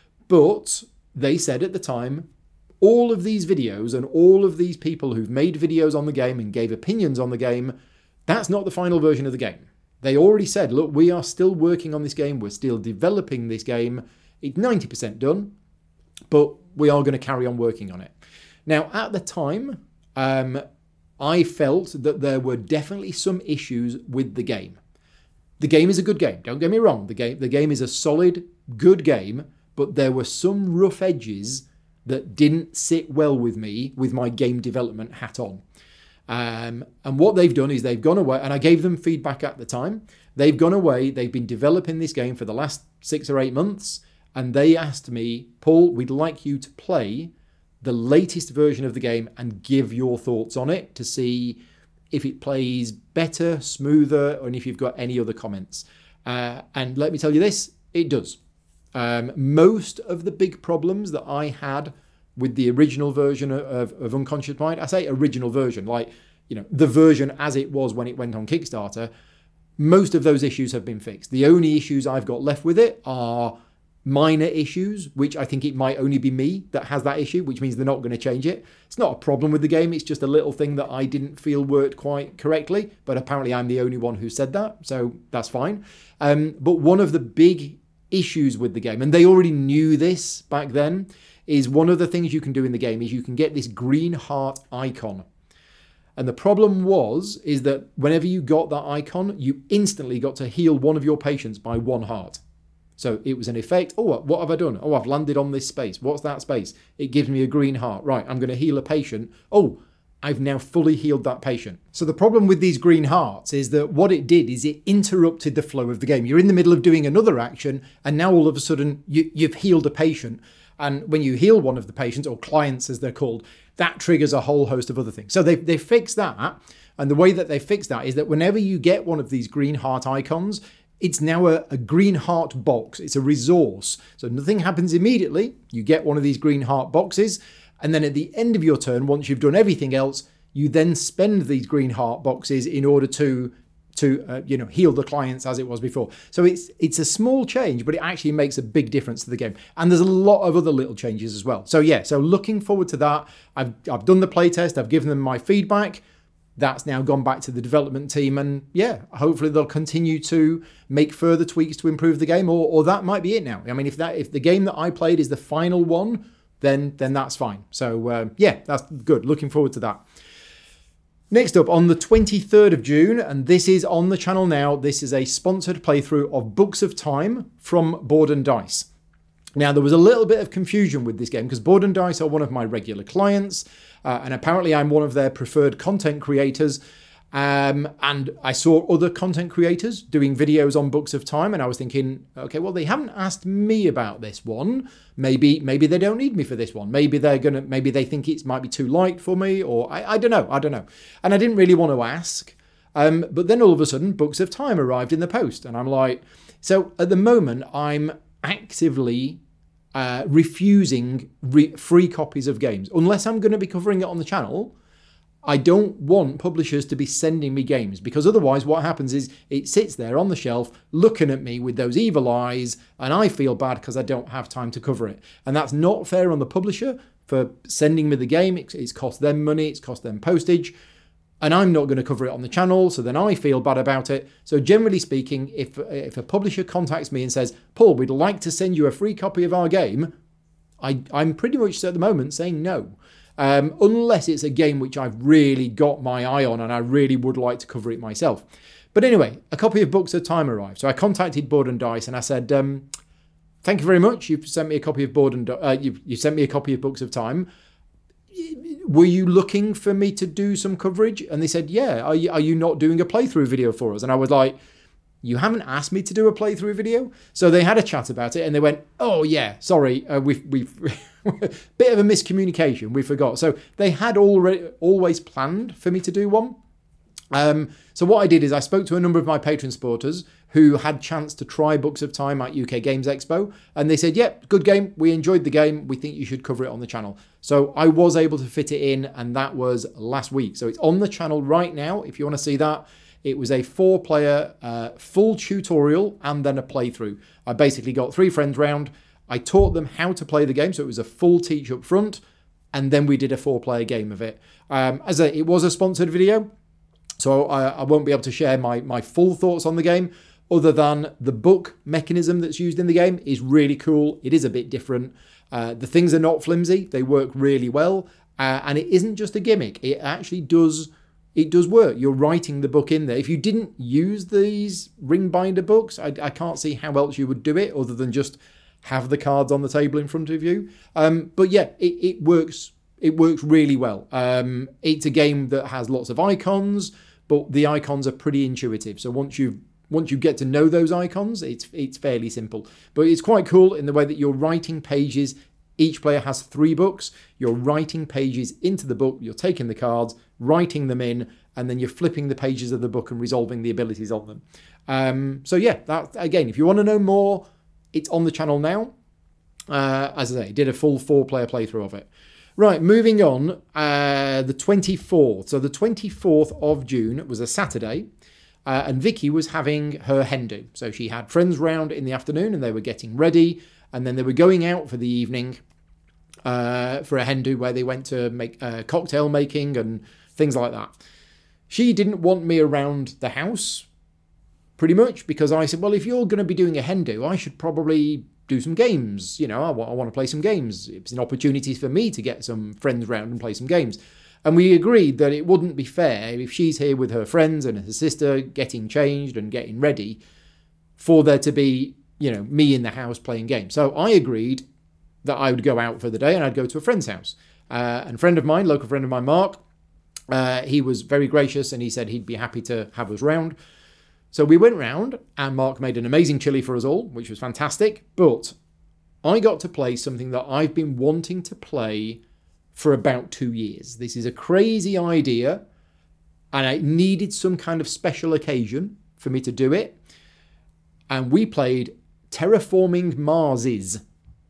but they said at the time, all of these videos and all of these people who've made videos on the game and gave opinions on the game, that's not the final version of the game. They already said, look, we are still working on this game. We're still developing this game. It's ninety percent done, but we are going to carry on working on it. Now, at the time, um, I felt that there were definitely some issues with the game. The game is a good game. Don't get me wrong. The game, the game is a solid, good game, but there were some rough edges that didn't sit well with me with my game development hat on. Um, and what they've done is they've gone away, and I gave them feedback at the time. They've gone away, they've been developing this game for the last six or eight months, and they asked me, Paul, we'd like you to play the latest version of the game and give your thoughts on it to see if it plays better, smoother, and if you've got any other comments. Uh, and let me tell you this, it does. Um, most of the big problems that I had with the original version of, of Unconscious Mind, I say original version, like, you know, the version as it was when it went on Kickstarter, most of those issues have been fixed. The only issues I've got left with it are minor issues, which I think it might only be me that has that issue, which means they're not going to change it. It's not a problem with the game. It's just a little thing that I didn't feel worked quite correctly, but apparently I'm the only one who said that, so that's fine. Um, but one of the big issues with the game, and they already knew this back then, is one of the things you can do in the game is you can get this green heart icon. And the problem was, is that whenever you got that icon, you instantly got to heal one of your patients by one heart. So it was an effect. Oh, what have I done? Oh, I've landed on this space. What's that space? It gives me a green heart. Right, I'm going to heal a patient. Oh, I've now fully healed that patient. So the problem with these green hearts is that what it did is it interrupted the flow of the game. You're in the middle of doing another action, and now all of a sudden you, you've healed a patient. And when you heal one of the patients, or clients as they're called, that triggers a whole host of other things. So they they fixed that. And the way that they fixed that is that whenever you get one of these green heart icons, it's now a, a green heart box. It's a resource. So nothing happens immediately. You get one of these green heart boxes. And then at the end of your turn, once you've done everything else, you then spend these green heart boxes in order to to uh, you know heal the clients as it was before. So it's it's a small change, but it actually makes a big difference to the game. And there's a lot of other little changes as well. So yeah, so looking forward to that. I've I've done the playtest. I've given them my feedback. That's now gone back to the development team, and yeah, hopefully they'll continue to make further tweaks to improve the game, or or that might be it now. I mean, if that if the game that I played is the final one, then then that's fine. So uh, yeah, that's good. Looking forward to that. Next up, on the twenty-third of June, and this is on the channel now, this is a sponsored playthrough of Books of Time from Board and Dice. Now, there was a little bit of confusion with this game because Board and Dice are one of my regular clients, uh, and apparently I'm one of their preferred content creators. Um, and I saw other content creators doing videos on Books of Time, and I was thinking, okay, well, they haven't asked me about this one. Maybe, maybe they don't need me for this one. Maybe they're gonna, maybe they think it might be too light for me, or I, I don't know, I don't know. And I didn't really want to ask. Um, but then all of a sudden, Books of Time arrived in the post, and I'm like, so at the moment, I'm actively uh, refusing re- free copies of games unless I'm going to be covering it on the channel. I don't want publishers to be sending me games, because otherwise what happens is it sits there on the shelf looking at me with those evil eyes, and I feel bad because I don't have time to cover it. And that's not fair on the publisher for sending me the game. It's cost them money, it's cost them postage, and I'm not going to cover it on the channel, so then I feel bad about it. So generally speaking, if, if a publisher contacts me and says, Paul, we'd like to send you a free copy of our game, I, I'm pretty much at the moment saying no. Um, unless it's a game which I've really got my eye on and I really would like to cover it myself. But anyway, a copy of Books of Time arrived. So I contacted Board and Dice and I said, um, thank you very much. You've sent me a copy of Board and uh, you you sent me a copy of Books of Time. Were you looking for me to do some coverage? And they said, yeah. Are you, are you not doing a playthrough video for us? And I was like, you haven't asked me to do a playthrough video? So they had a chat about it and they went, oh yeah, sorry, uh, we've, we've bit of a miscommunication, we forgot. So they had already always planned for me to do one. Um, so what I did is I spoke to a number of my patron supporters who had chance to try Books of Time at U K Games Expo, and they said, yep, good game, we enjoyed the game, we think you should cover it on the channel. So I was able to fit it in, and that was last week. So it's on the channel right now if you want to see that. It was a four-player uh, full tutorial and then a playthrough. I basically got three friends round. I taught them how to play the game, so it was a full teach up front, and then we did a four-player game of it. Um, as a, it was a sponsored video, so I, I won't be able to share my, my full thoughts on the game, other than the book mechanism that's used in the game is really cool. It is a bit different. Uh, the things are not flimsy. They work really well, uh, and it isn't just a gimmick. It actually does... It does work. You're writing the book in there. If you didn't use these ring binder books, I, I can't see how else you would do it other than just have the cards on the table in front of you. Um, but yeah, it, it works. It works really well. Um, it's a game that has lots of icons, but the icons are pretty intuitive. So once you once you get to know those icons, it's it's fairly simple. But it's quite cool in the way that you're writing pages. Each player has three books. You're writing pages into the book. You're taking the cards, writing them in, and then you're flipping the pages of the book and resolving the abilities on them. Um, so yeah, that again, if you want to know more, it's on the channel now. Uh, as I say, did a full four-player playthrough of it. Right, moving on, uh, the twenty-fourth. So the twenty-fourth of June was a Saturday, uh, and Vicky was having her hen do. So she had friends round in the afternoon, and they were getting ready, and then they were going out for the evening. Uh, for a hen do where they went to make uh, cocktail making and things like that. She didn't want me around the house, pretty much, because I said, well, if you're going to be doing a hen do, I should probably do some games. You know, I, w- I want to play some games. It's an opportunity for me to get some friends round and play some games. And we agreed that it wouldn't be fair if she's here with her friends and her sister getting changed and getting ready for there to be, you know, me in the house playing games. So I agreed that I would go out for the day and I'd go to a friend's house. Uh, and a friend of mine, local friend of mine, Mark, uh, he was very gracious and he said he'd be happy to have us round. So we went round and Mark made an amazing chili for us all, which was fantastic. But I got to play something that I've been wanting to play for about two years. This is a crazy idea and I needed some kind of special occasion for me to do it. And we played Terraforming Marses.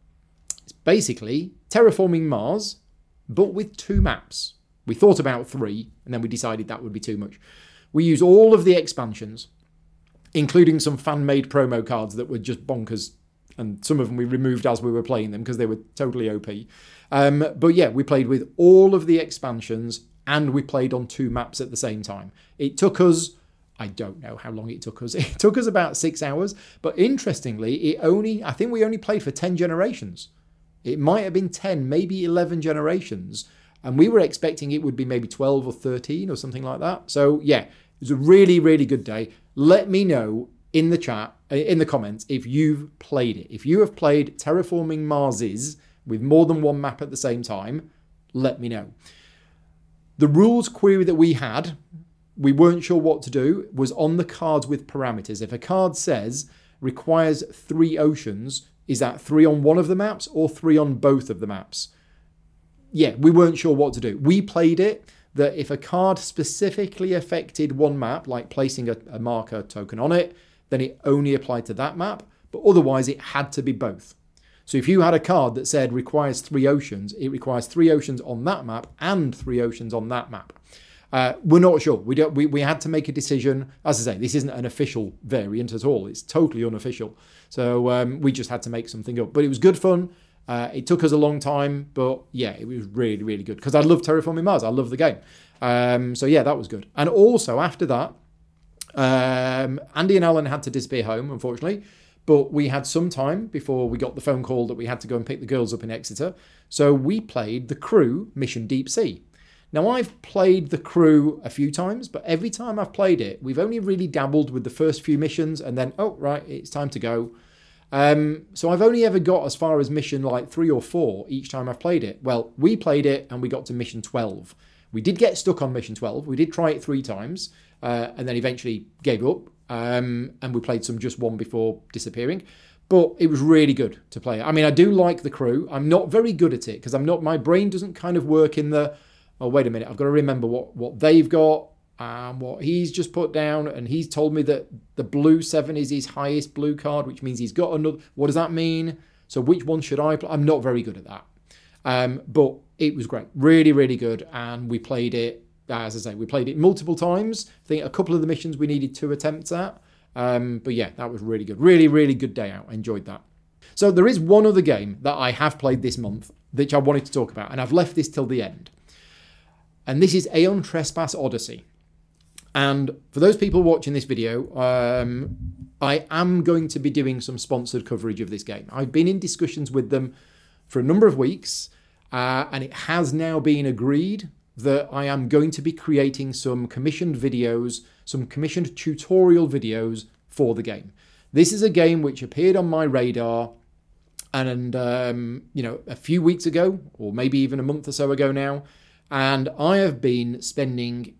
Basically, terraforming Mars, but with two maps. We thought about three, and then we decided that would be too much. We use all of the expansions, including some fan-made promo cards that were just bonkers, and some of them we removed as we were playing them because they were totally O P. Um, but yeah, we played with all of the expansions, and we played on two maps at the same time. It took us, I don't know how long it took us. It took us about six hours, but interestingly, it only, I think we only played for ten generations. It might have been ten, maybe eleven generations, and we were expecting it would be maybe twelve or thirteen or something like that. So yeah, it was a really, really good day. Let me know in the chat, in the comments, if you've played it. If you have played Terraforming Marses with more than one map at the same time, let me know. The rules query that we had, we weren't sure what to do, was on the cards with parameters. If a card says requires three oceans, is that three on one of the maps or three on both of the maps? Yeah, we weren't sure what to do. We played it that if a card specifically affected one map, like placing a, a marker token on it, then it only applied to that map, but otherwise it had to be both. So if you had a card that said requires three oceans, it requires three oceans on that map and three oceans on that map. Uh, we're not sure. We don't. We, we had to make a decision. As I say, this isn't an official variant at all. It's totally unofficial. So um, we just had to make something up. But it was good fun. Uh, it took us a long time, but yeah, it was really, really good. Because I love Terraforming Mars. I love the game. Um, so yeah, that was good. And also after that, um, Andy and Alan had to disappear home, unfortunately. But we had some time before we got the phone call that we had to go and pick the girls up in Exeter. So we played The Crew Mission Deep Sea. Now, I've played The Crew a few times, but every time I've played it, we've only really dabbled with the first few missions and then, oh, right, it's time to go. Um, so I've only ever got as far as mission like three or four each time I've played it. Well, we played it and we got to mission twelve. We did get stuck on mission twelve. We did try it three times uh, and then eventually gave up. Um, and we played some just one before disappearing. But it was really good to play. I mean, I do like The Crew. I'm not very good at it because I'm not. My brain doesn't kind of work in the... Oh, wait a minute, I've got to remember what, what they've got and what he's just put down. And he's told me that the blue seven is his highest blue card, which means he's got another. What does that mean? So which one should I play? I'm not very good at that. Um, but it was great. Really, really good. And we played it, as I say, we played it multiple times. I think a couple of the missions we needed two attempts at. Um, but yeah, that was really good. Really, really good day out. I enjoyed that. So there is one other game that I have played this month, which I wanted to talk about. And I've left this till the end. And this is Aeon Trespass Odyssey. And for those people watching this video, um, I am going to be doing some sponsored coverage of this game. I've been in discussions with them for a number of weeks, uh, and it has now been agreed that I am going to be creating some commissioned videos, some commissioned tutorial videos for the game. This is a game which appeared on my radar and, um, you know, a few weeks ago, or maybe even a month or so ago now. And I have been spending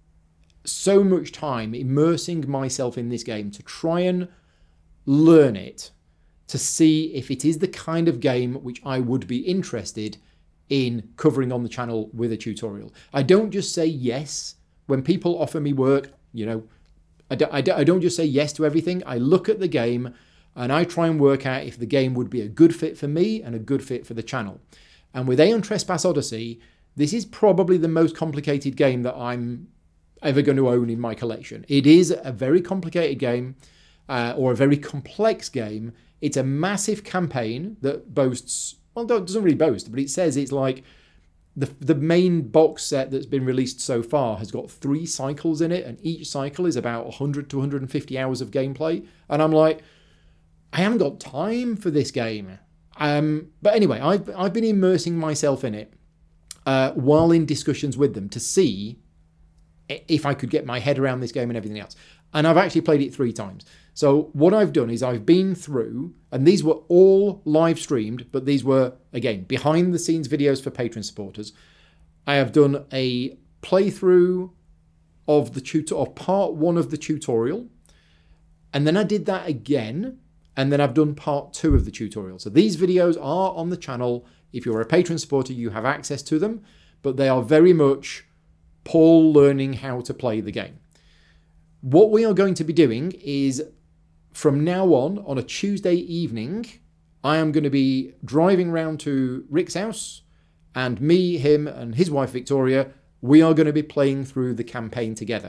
so much time immersing myself in this game to try and learn it, to see if it is the kind of game which I would be interested in covering on the channel with a tutorial. I don't just say yes. When people offer me work, you know, I don't, I don't, I don't just say yes to everything. I look at the game and I try and work out if the game would be a good fit for me and a good fit for the channel. And with Aeon Trespass Odyssey, this is probably the most complicated game that I'm ever going to own in my collection. It is a very complicated game, uh, or a very complex game. It's a massive campaign that boasts, well, it doesn't really boast, but it says it's like the, the main box set that's been released so far has got three cycles in it, and each cycle is about one hundred to one hundred fifty hours of gameplay. And I'm like, I haven't got time for this game. Um, but anyway, I've, I've been immersing myself in it. Uh, while in discussions with them to see if I could get my head around this game and everything else. And I've actually played it three times. So what I've done is I've been through, and these were all live streamed, but these were, again, behind the scenes videos for Patreon supporters. I have done a playthrough of the tutor of part one of the tutorial, and then I did that again, and then I've done part two of the tutorial. So these videos are on the channel. If you're a Patreon supporter, you have access to them, but they are very much Paul learning how to play the game. What we are going to be doing is, from now on, on a Tuesday evening, I am going to be driving round to Rick's house, and me, him, and his wife Victoria, we are going to be playing through the campaign together.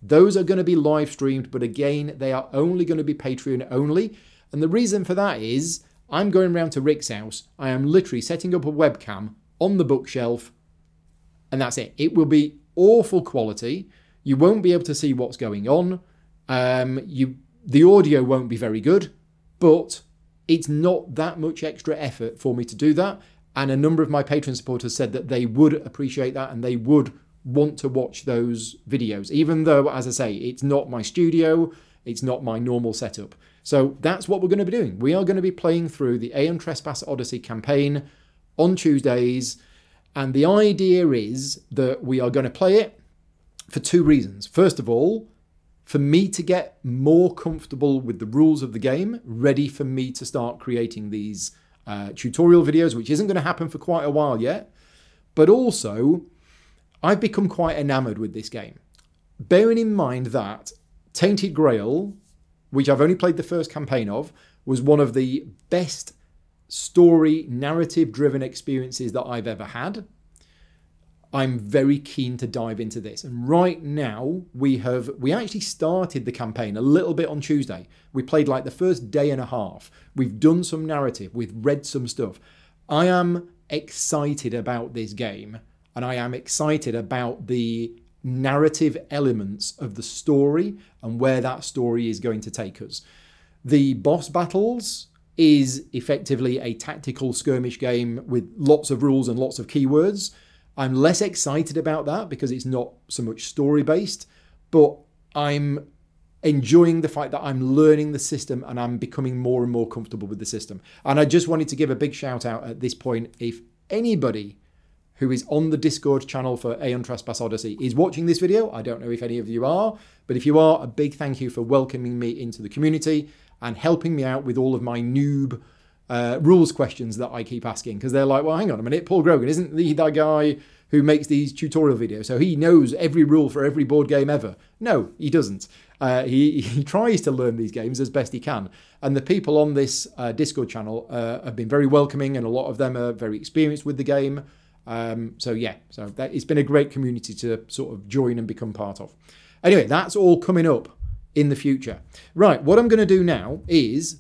Those are going to be live streamed, but again, they are only going to be Patreon only. And the reason for that is I'm going round to Rick's house. I am literally setting up a webcam on the bookshelf, and that's it. It will be awful quality. You won't be able to see what's going on. Um, you, the audio won't be very good, but it's not that much extra effort for me to do that. And a number of my Patreon supporters said that they would appreciate that and they would want to watch those videos, even though, as I say, it's not my studio, it's not my normal setup. So that's what we're going to be doing. We are going to be playing through the Aeon Trespass Odyssey campaign on Tuesdays. And the idea is that we are going to play it for two reasons. First of all, for me to get more comfortable with the rules of the game, ready for me to start creating these uh, tutorial videos, which isn't going to happen for quite a while yet. But also, I've become quite enamored with this game. Bearing in mind that Tainted Grail, which I've only played the first campaign of, was one of the best story, narrative-driven experiences that I've ever had. I'm very keen to dive into this. And right now, we have we actually started the campaign a little bit on Tuesday. We played like the first day and a half. We've done some narrative. We've read some stuff. I am excited about this game. And I am excited about the narrative elements of the story and where that story is going to take us. The boss battles is effectively a tactical skirmish game with lots of rules and lots of keywords. I'm less excited about that because it's not so much story-based, but I'm enjoying the fact that I'm learning the system and I'm becoming more and more comfortable with the system. And I just wanted to give a big shout out at this point. If anybody who is on the Discord channel for Aeon Trespass Odyssey is watching this video, I don't know if any of you are, but if you are, a big thank you for welcoming me into the community and helping me out with all of my noob uh, rules questions that I keep asking, because they're like, well, hang on a minute, Paul Grogan, isn't he that guy who makes these tutorial videos, so he knows every rule for every board game ever? No, he doesn't. Uh, he, he tries to learn these games as best he can. And the people on this uh, Discord channel uh, have been very welcoming, and a lot of them are very experienced with the game. Um, so yeah, so that, it's been a great community to sort of join and become part of. Anyway, that's all coming up in the future. Right, what I'm going to do now is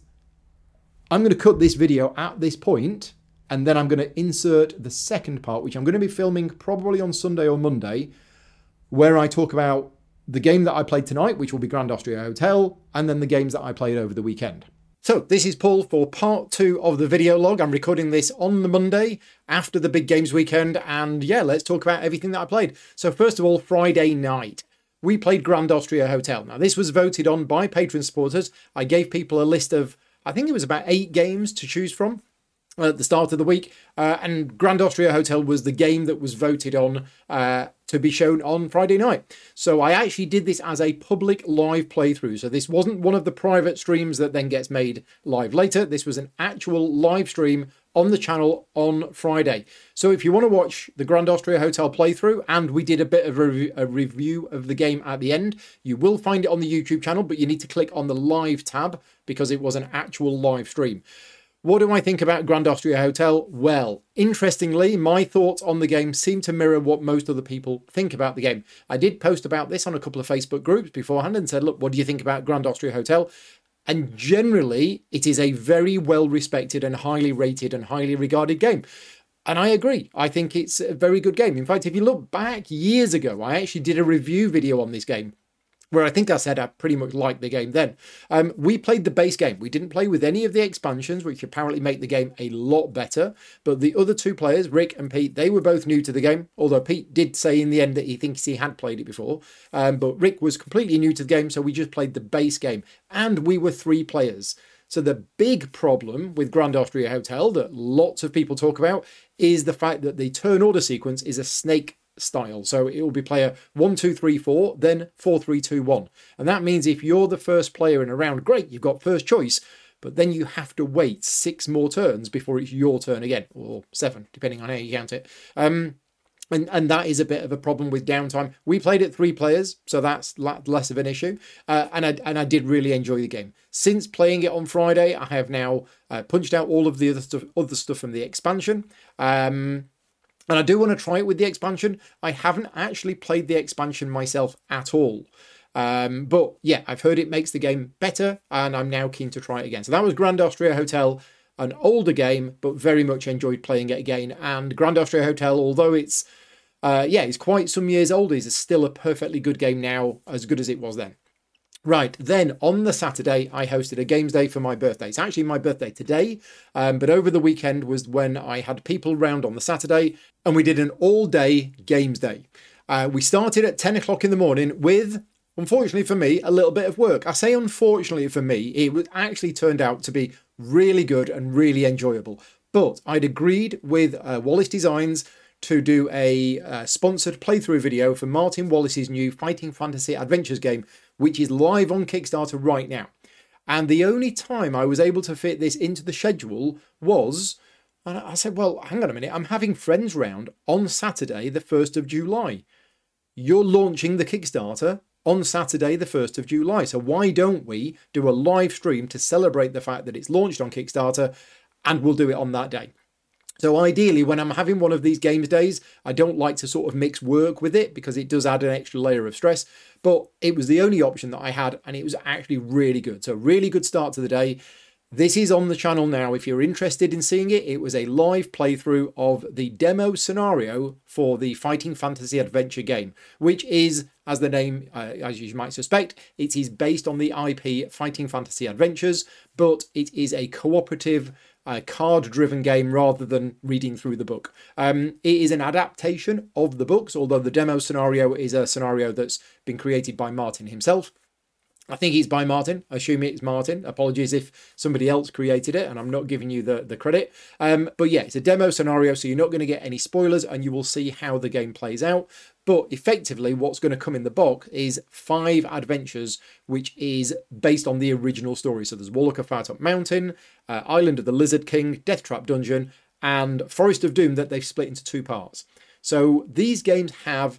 I'm going to cut this video at this point, and then I'm going to insert the second part, which I'm going to be filming probably on Sunday or Monday, where I talk about the game that I played tonight, which will be Grand Austria Hotel, and then the games that I played over the weekend. So this is Paul for part two of the video log. I'm recording this on the Monday after the big games weekend. And yeah, let's talk about everything that I played. So first of all, Friday night, we played Grand Austria Hotel. Now this was voted on by Patreon supporters. I gave people a list of, I think it was about eight games to choose from at the start of the week. Uh, and Grand Austria Hotel was the game that was voted on uh, to be shown on Friday night. So I actually did this as a public live playthrough. So this wasn't one of the private streams that then gets made live later. This was an actual live stream on the channel on Friday. So if you want to watch the Grand Austria Hotel playthrough, and we did a bit of a, re- a review of the game at the end, you will find it on the YouTube channel, but you need to click on the live tab because it was an actual live stream. What do I think about Grand Austria Hotel? Well, interestingly, my thoughts on the game seem to mirror what most other people think about the game. I did post about this on a couple of Facebook groups beforehand and said, look, what do you think about Grand Austria Hotel? And generally, it is a very well-respected and highly rated and highly regarded game. And I agree. I think it's a very good game. In fact, if you look back years ago, I actually did a review video on this game, where I think I said I pretty much liked the game then. Um, we played the base game. We didn't play with any of the expansions, which apparently make the game a lot better. But the other two players, Rick and Pete, they were both new to the game, although Pete did say in the end that he thinks he had played it before. Um, but Rick was completely new to the game, so we just played the base game. And we were three players. So the big problem with Grand Austria Hotel that lots of people talk about is the fact that the turn order sequence is a snake style. So it will be player one, two, three, four, then four, three, two, one. And that means if you're the first player in a round, great, you've got first choice, but then you have to wait six more turns before it's your turn again, or seven, depending on how you count it. Um, and, and that is a bit of a problem with downtime. We played it three players, so that's less of an issue. Uh, and, I, and I did really enjoy the game. Since playing it on Friday, I have now uh, punched out all of the other stuff, other stuff from the expansion. Um, And I do want to try it with the expansion. I haven't actually played the expansion myself at all. Um, but yeah, I've heard it makes the game better, and I'm now keen to try it again. So that was Grand Austria Hotel, an older game, but very much enjoyed playing it again. And Grand Austria Hotel, although it's uh, yeah, it's quite some years old, is still a perfectly good game now, as good as it was then. Right, then on the Saturday, I hosted a games day for my birthday. It's actually my birthday today, um, but over the weekend was when I had people round on the Saturday, and we did an all-day games day. Uh, we started at ten o'clock in the morning with, unfortunately for me, a little bit of work. I say unfortunately for me, it was actually turned out to be really good and really enjoyable. But I'd agreed with uh, Wallace Designs to do a uh, sponsored playthrough video for Martin Wallace's new Fighting Fantasy Adventures game, which is live on Kickstarter right now. And the only time I was able to fit this into the schedule was, and I said, well, hang on a minute, I'm having friends round on Saturday, the first of July. You're launching the Kickstarter on Saturday, the first of July. So why don't we do a live stream to celebrate the fact that it's launched on Kickstarter, and we'll do it on that day. So ideally, when I'm having one of these games days, I don't like to sort of mix work with it because it does add an extra layer of stress. But it was the only option that I had, and it was actually really good. So really good start to the day. This is on the channel now if you're interested in seeing it. It was a live playthrough of the demo scenario for the Fighting Fantasy Adventure game, which is, as the name, uh, as you might suspect, it is based on the I P Fighting Fantasy Adventures, but it is a cooperative a card-driven game rather than reading through the book. Um, it is an adaptation of the books, although the demo scenario is a scenario that's been created by Martin himself. I think it's by Martin. I assume it's Martin. Apologies if somebody else created it and I'm not giving you the, the credit. Um, but yeah, it's a demo scenario, so you're not going to get any spoilers and you will see how the game plays out. But effectively, what's going to come in the box is five adventures, which is based on the original story. So there's Wallach Fat Up Mountain, uh, Island of the Lizard King, Death Trap Dungeon, and Forest of Doom that they've split into two parts. So these games have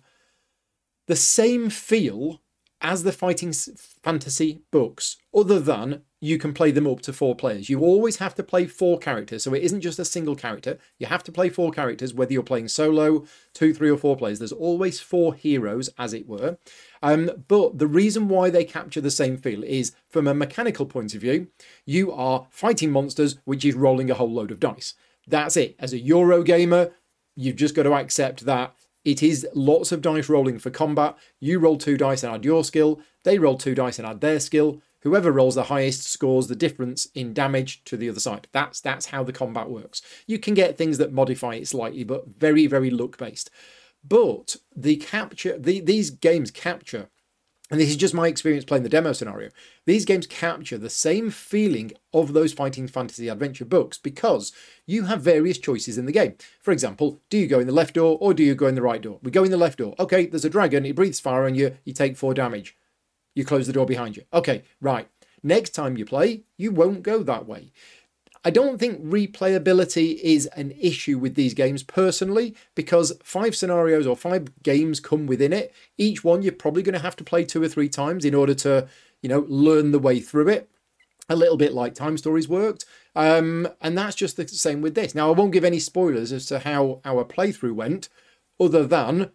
the same feel as the Fighting Fantasy books, other than you can play them up to four players. You always have to play four characters, so it isn't just a single character. You have to play four characters, whether you're playing solo, two, three, or four players. There's always four heroes, as it were. Um, but the reason why they capture the same feel is, from a mechanical point of view, you are fighting monsters, which is rolling a whole load of dice. That's it. As a Eurogamer, you've just got to accept that it is lots of dice rolling for combat. You roll two dice and add your skill. They roll two dice and add their skill. Whoever rolls the highest scores the difference in damage to the other side. That's that's how the combat works. You can get things that modify it slightly, but very, very luck-based. But the capture, the, these games capture, and this is just my experience playing the demo scenario, these games capture the same feeling of those Fighting Fantasy Adventure books because you have various choices in the game. For example, do you go in the left door or do you go in the right door? We go in the left door. Okay, there's a dragon, it breathes fire on you, you take four damage. You close the door behind you. Okay, right. Next time you play, you won't go that way. I don't think replayability is an issue with these games personally, because five scenarios or five games come within it. Each one you're probably going to have to play two or three times in order to, you know, learn the way through it. A little bit like Time Stories worked. Um, and that's just the same with this. Now, I won't give any spoilers as to how our playthrough went, other than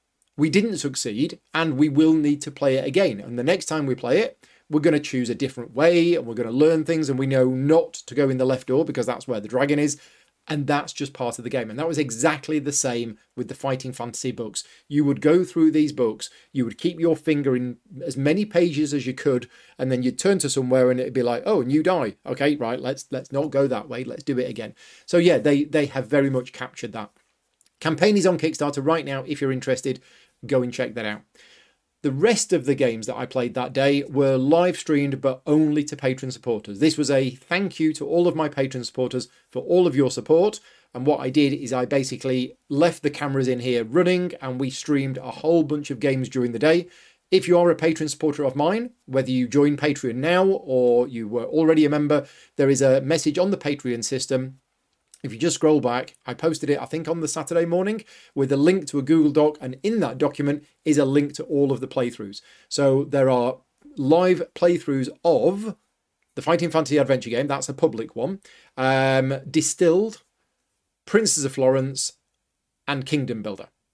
we didn't succeed and we will need to play it again. And the next time we play it, we're going to choose a different way and we're going to learn things, and we know not to go in the left door because that's where the dragon is. And that's just part of the game. And that was exactly the same with the Fighting Fantasy books. You would go through these books, you would keep your finger in as many pages as you could, and then you'd turn to somewhere and it'd be like, oh, and you die. Okay, right, let's let's not go that way. Let's do it again. So yeah, they, they have very much captured that. Campaign is on Kickstarter right now. If you're interested, go and check that out. The rest of the games that I played that day were live streamed, but only to Patreon supporters. This was a thank you to all of my Patreon supporters for all of your support. And what I did is I basically left the cameras in here running and we streamed a whole bunch of games during the day. If you are a Patreon supporter of mine, whether you join Patreon now or you were already a member, there is a message on the Patreon system. If you just scroll back, I posted it, I think, on the Saturday morning with a link to a Google Doc, and in that document is a link to all of the playthroughs. So there are live playthroughs of the Fighting Fantasy Adventure game, that's a public one, um, Distilled, Princes of Florence, and Kingdom Builder.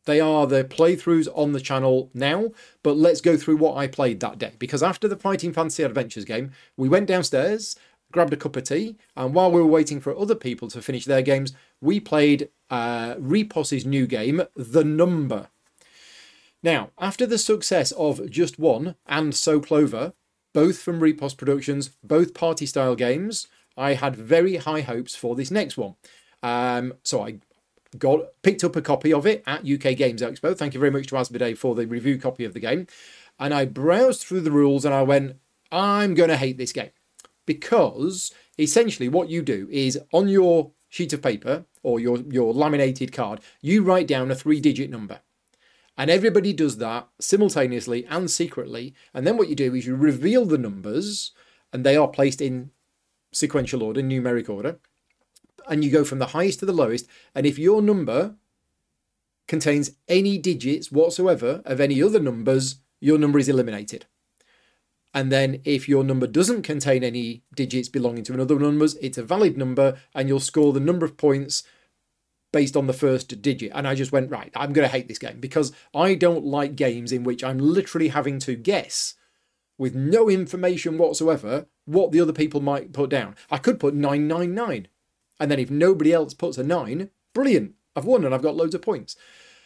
They are the playthroughs on the channel now, but let's go through what I played that day. Because after the Fighting Fantasy Adventures game, we went downstairs, grabbed a cup of tea, and while we were waiting for other people to finish their games, we played uh, Repos's new game, The Number. Now, after the success of Just One and So Clover, both from Repos Productions, both party-style games, I had very high hopes for this next one. Um, so I got picked up a copy of it at U K Games Expo. Thank you very much to Asmodee for the review copy of the game. And I browsed through the rules and I went, I'm going to hate this game. Because essentially what you do is on your sheet of paper or your, your laminated card, you write down a three-digit number. And everybody does that simultaneously and secretly. And then what you do is you reveal the numbers, and they are placed in sequential order, numeric order. And you go from the highest to the lowest. And if your number contains any digits whatsoever of any other numbers, your number is eliminated. And then if your number doesn't contain any digits belonging to another numbers, it's a valid number, and you'll score the number of points based on the first digit. And I just went, right, I'm going to hate this game because I don't like games in which I'm literally having to guess with no information whatsoever what the other people might put down. I could put nine nine nine. And then if nobody else puts a nine, brilliant, I've won and I've got loads of points.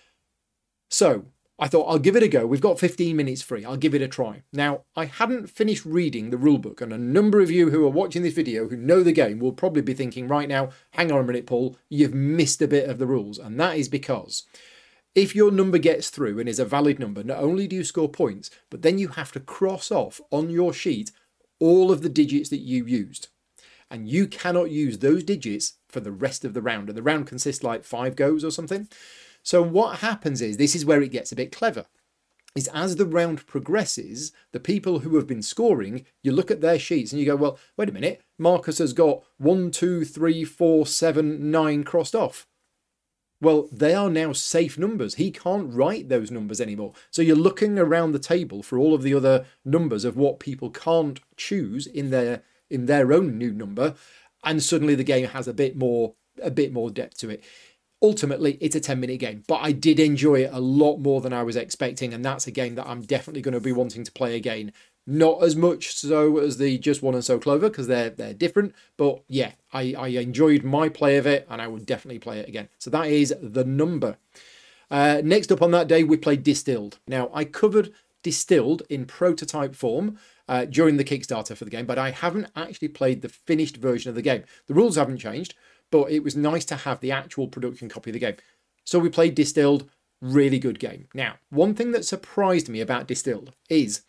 So I thought I'll give it a go. We've got fifteen minutes free. I'll give it a try. Now, I hadn't finished reading the rulebook, and a number of you who are watching this video who know the game will probably be thinking right now, hang on a minute, Paul, you've missed a bit of the rules. And that is because if your number gets through and is a valid number, not only do you score points, but then you have to cross off on your sheet all of the digits that you used. And you cannot use those digits for the rest of the round. And the round consists like five goes or something. So what happens is, this is where it gets a bit clever, is as the round progresses, the people who have been scoring, you look at their sheets and you go, well, wait a minute, Marcus has got one, two, three, four, seven, nine crossed off. Well, they are now safe numbers. He can't write those numbers anymore. So you're looking around the table for all of the other numbers of what people can't choose in their in their own new number, and suddenly the game has a bit more a bit more depth to it. Ultimately, it's a ten minute game, but I did enjoy it a lot more than I was expecting, and that's a game that I'm definitely going to be wanting to play again. Not as much so as the Just One and So Clover, because they're they're different, but yeah, I, I enjoyed my play of it, and I would definitely play it again. So that is The Number. Uh, next up on that day, we played Distilled. Now, I covered Distilled in prototype form uh, during the Kickstarter for the game, but I haven't actually played the finished version of the game. The rules haven't changed, but it was nice to have the actual production copy of the game. So we played Distilled, really good game. Now, one thing that surprised me about Distilled is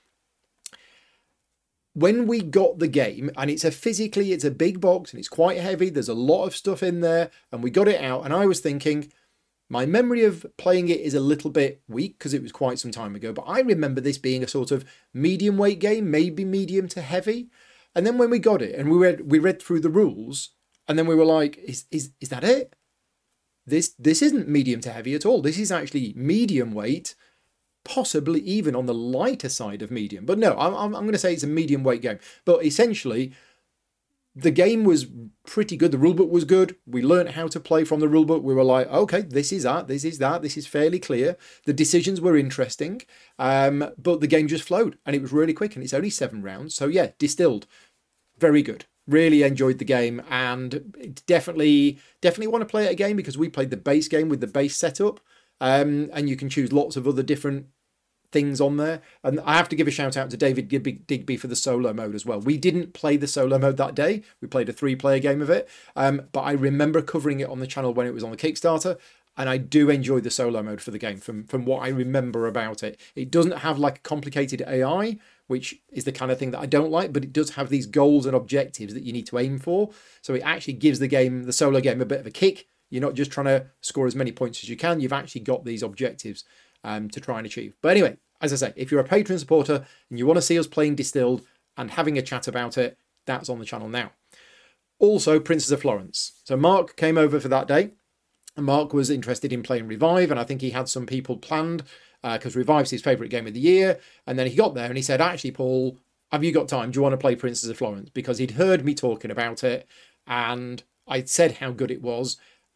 when we got the game, and it's a physically, it's a big box and it's quite heavy, there's a lot of stuff in there, and we got it out, and I was thinking, my memory of playing it is a little bit weak because it was quite some time ago, but I remember this being a sort of medium weight game, maybe medium to heavy. And then when we got it and we read we read through the rules, and then we were like, is is is that it? This this isn't medium to heavy at all. This is actually medium weight, possibly even on the lighter side of medium. But no, I'm I'm going to say it's a medium weight game. But essentially, the game was pretty good. The rulebook was good. We learned how to play from the rulebook. We were like, okay, this is that, this is that, this is fairly clear. The decisions were interesting, um, but the game just flowed, and it was really quick, and it's only seven rounds. So yeah, Distilled, very good. Really enjoyed the game, and definitely, definitely want to play it again because we played the base game with the base setup, um, and you can choose lots of other different things on there. And I have to give a shout out to David Digby for the solo mode as well. We didn't play the solo mode that day. We played a three player game of it. Um, but I remember covering it on the channel when it was on the Kickstarter. And I do enjoy the solo mode for the game from, from what I remember about it. It doesn't have like a complicated A I, which is the kind of thing that I don't like, but it does have these goals and objectives that you need to aim for. So it actually gives the game, the solo game, a bit of a kick. You're not just trying to score as many points as you can. You've actually got these objectives Um, to try and achieve. But anyway, as I say, if you're a Patreon supporter and you want to see us playing Distilled and having a chat about it, that's on the channel now. Also, Princes of Florence. So Mark came over for that day, and Mark was interested in playing Revive, and I think he had some people planned because uh, Revive's his favourite game of the year. And then he got there and he said, actually, Paul, have you got time? Do you want to play Princes of Florence? Because he'd heard me talking about it, and I'd said how good it was.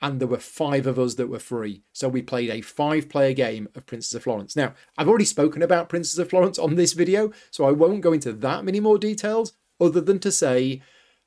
and there were five of us that were free. So we played a five-player game of Princess of Florence. Now, I've already spoken about Princess of Florence on this video, so I won't go into that many more details, other than to say,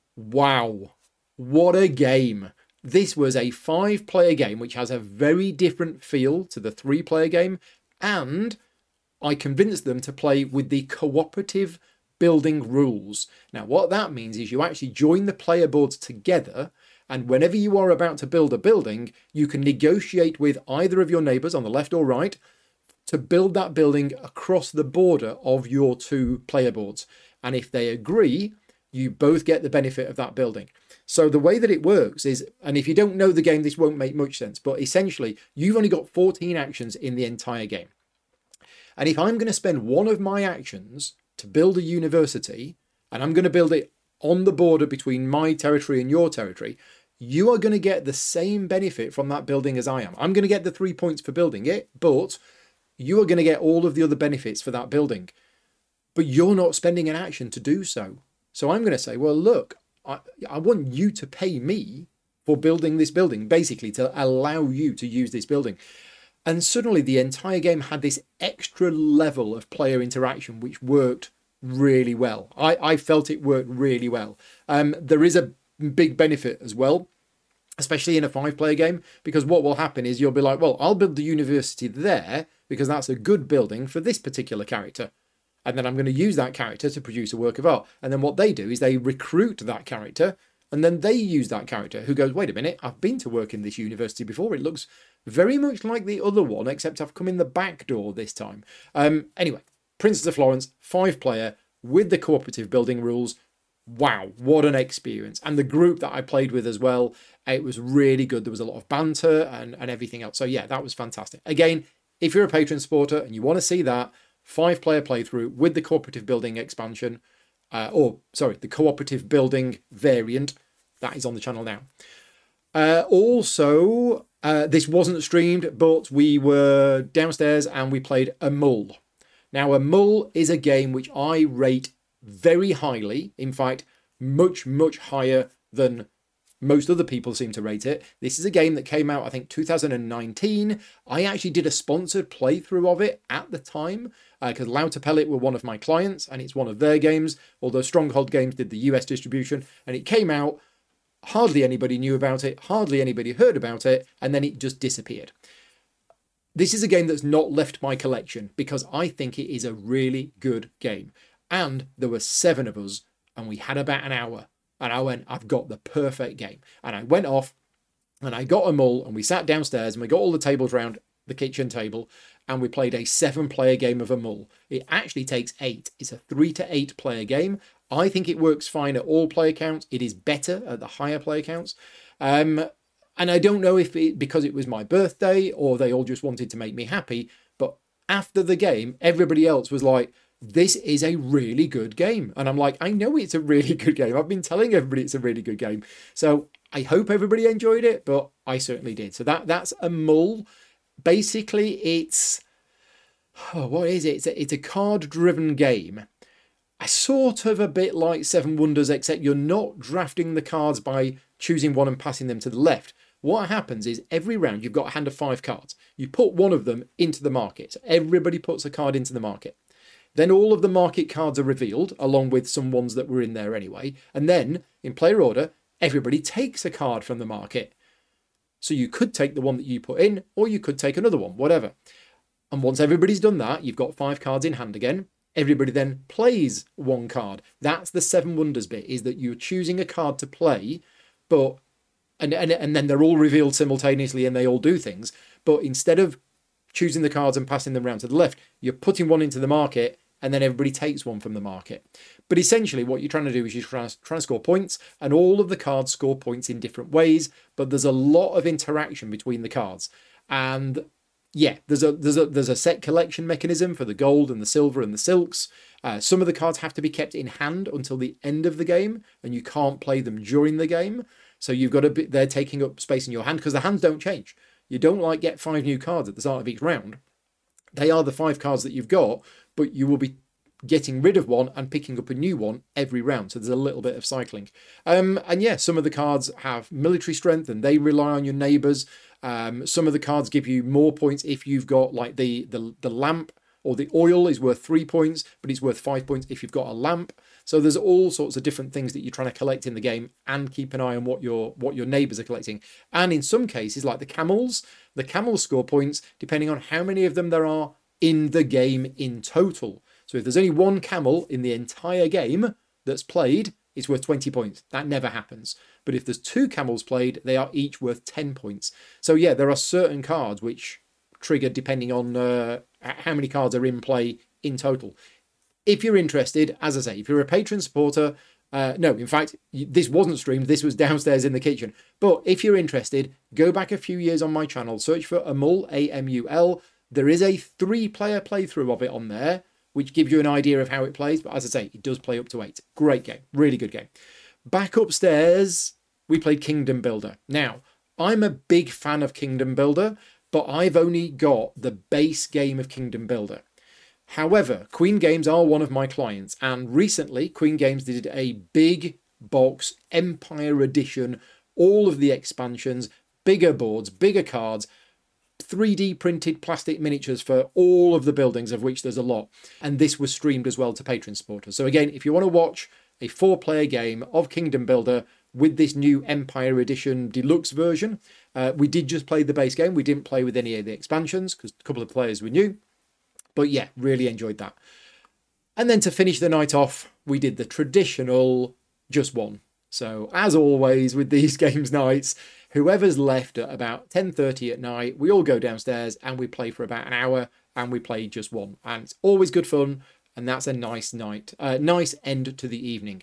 wow, what a game. This was a five-player game, which has a very different feel to the three-player game, and I convinced them to play with the cooperative building rules. Now, what that means is you actually join the player boards together, and whenever you are about to build a building, you can negotiate with either of your neighbours on the left or right to build that building across the border of your two player boards. And if they agree, you both get the benefit of that building. So the way that it works is, and if you don't know the game, this won't make much sense, but essentially, you've only got fourteen actions in the entire game. And if I'm going to spend one of my actions to build a university, and I'm going to build it on the border between my territory and your territory, you are going to get the same benefit from that building as I am. I'm going to get the three points for building it, but you are going to get all of the other benefits for that building. But you're not spending an action to do so. So I'm going to say, well, look, I, I want you to pay me for building this building, basically to allow you to use this building. And suddenly the entire game had this extra level of player interaction, which worked really well. I, I felt it worked really well. Um, there is a big benefit as well, especially in a five-player game, because what will happen is you'll be like, well, I'll build the university there because that's a good building for this particular character. And then I'm going to use that character to produce a work of art. And then what they do is they recruit that character, and then they use that character who goes, wait a minute, I've been to work in this university before. It looks very much like the other one, except I've come in the back door this time. Um, anyway, Princess of Florence, five player with the cooperative building rules. Wow, what an experience. And the group that I played with as well, it was really good. There was a lot of banter and, and everything else. So yeah, that was fantastic. Again, if you're a patron supporter and you want to see that, five player playthrough with the cooperative building expansion, uh, or sorry, the cooperative building variant, that is on the channel now. Uh, also, uh, this wasn't streamed, but we were downstairs and we played a Mull. Now, a Mull is a game which I rate very highly. In fact, much, much higher than most other people seem to rate it. This is a game that came out, I think, two thousand nineteen. I actually did a sponsored playthrough of it at the time because uh, Loud to Pellet were one of my clients and it's one of their games, although Stronghold Games did the U S distribution, and it came out, hardly anybody knew about it, hardly anybody heard about it, and then it just disappeared. This is a game that's not left my collection because I think it is a really good game. And there were seven of us and we had about an hour. And I went, I've got the perfect game. And I went off and I got a Mull and we sat downstairs and we got all the tables around the kitchen table and we played a seven player game of a Mull. It actually takes eight. It's a three to eight player game. I think it works fine at all player counts. It is better at the higher player counts. Um, and I don't know if it, because it was my birthday or they all just wanted to make me happy. But after the game, everybody else was like, this is a really good game. And I'm like, I know it's a really good game. I've been telling everybody it's a really good game. So I hope everybody enjoyed it, but I certainly did. So that that's a Mull. Basically, it's, oh, what is it? It's a, it's a card-driven game. Sort of a bit like Seven Wonders, except you're not drafting the cards by choosing one and passing them to the left. What happens is every round you've got a hand of five cards. You put one of them into the market. So everybody puts a card into the market. Then all of the market cards are revealed, along with some ones that were in there anyway. And then, in player order, everybody takes a card from the market. So you could take the one that you put in, or you could take another one, whatever. And once everybody's done that, you've got five cards in hand again. Everybody then plays one card. That's the Seven Wonders bit, is that you're choosing a card to play, but and, and, and then they're all revealed simultaneously and they all do things. But instead of choosing the cards and passing them around to the left, you're putting one into the market and then everybody takes one from the market. But essentially what you're trying to do is you're trying to, trying to score points, and all of the cards score points in different ways, but there's a lot of interaction between the cards. And yeah, there's a there's a there's a set collection mechanism for the gold and the silver and the silks. Uh, some of the cards have to be kept in hand until the end of the game, and you can't play them during the game. So you've got to be they're taking up space in your hand because the hands don't change. You don't like get five new cards at the start of each round. They are the five cards that you've got, but you will be getting rid of one and picking up a new one every round. So there's a little bit of cycling. Um, and yeah, some of the cards have military strength and they rely on your neighbours. Um, some of the cards give you more points if you've got like the, the, the lamp, or the oil is worth three points, but it's worth five points if you've got a lamp. So there's all sorts of different things that you're trying to collect in the game, and keep an eye on what your what your neighbours are collecting. And in some cases, like the camels, the camels score points depending on how many of them there are in the game in total. So if there's only one camel in the entire game that's played, it's worth twenty points. That never happens. But if there's two camels played, they are each worth ten points. So yeah, there are certain cards which trigger depending on uh, how many cards are in play in total. If you're interested, as I say, if you're a Patreon supporter, uh, no, in fact, this wasn't streamed, this was downstairs in the kitchen. But if you're interested, go back a few years on my channel, search for Amul, A M U L. There is a three-player playthrough of it on there, which gives you an idea of how it plays. But as I say, it does play up to eight. Great game, really good game. Back upstairs, we played Kingdom Builder. Now, I'm a big fan of Kingdom Builder, but I've only got the base game of Kingdom Builder. However, Queen Games are one of my clients, and recently Queen Games did a big box Empire Edition, all of the expansions, bigger boards, bigger cards, three D printed plastic miniatures for all of the buildings, of which there's a lot. And this was streamed as well to Patreon supporters. So again, if you want to watch a four-player game of Kingdom Builder with this new Empire Edition deluxe version, uh, we did just play the base game. We didn't play with any of the expansions because a couple of players were new. But yeah, really enjoyed that. And then to finish the night off, we did the traditional just one. So as always with these games nights, whoever's left at about ten thirty at night, we all go downstairs and we play for about an hour, and we play just one. And it's always good fun, and that's a nice night, uh, nice end to the evening.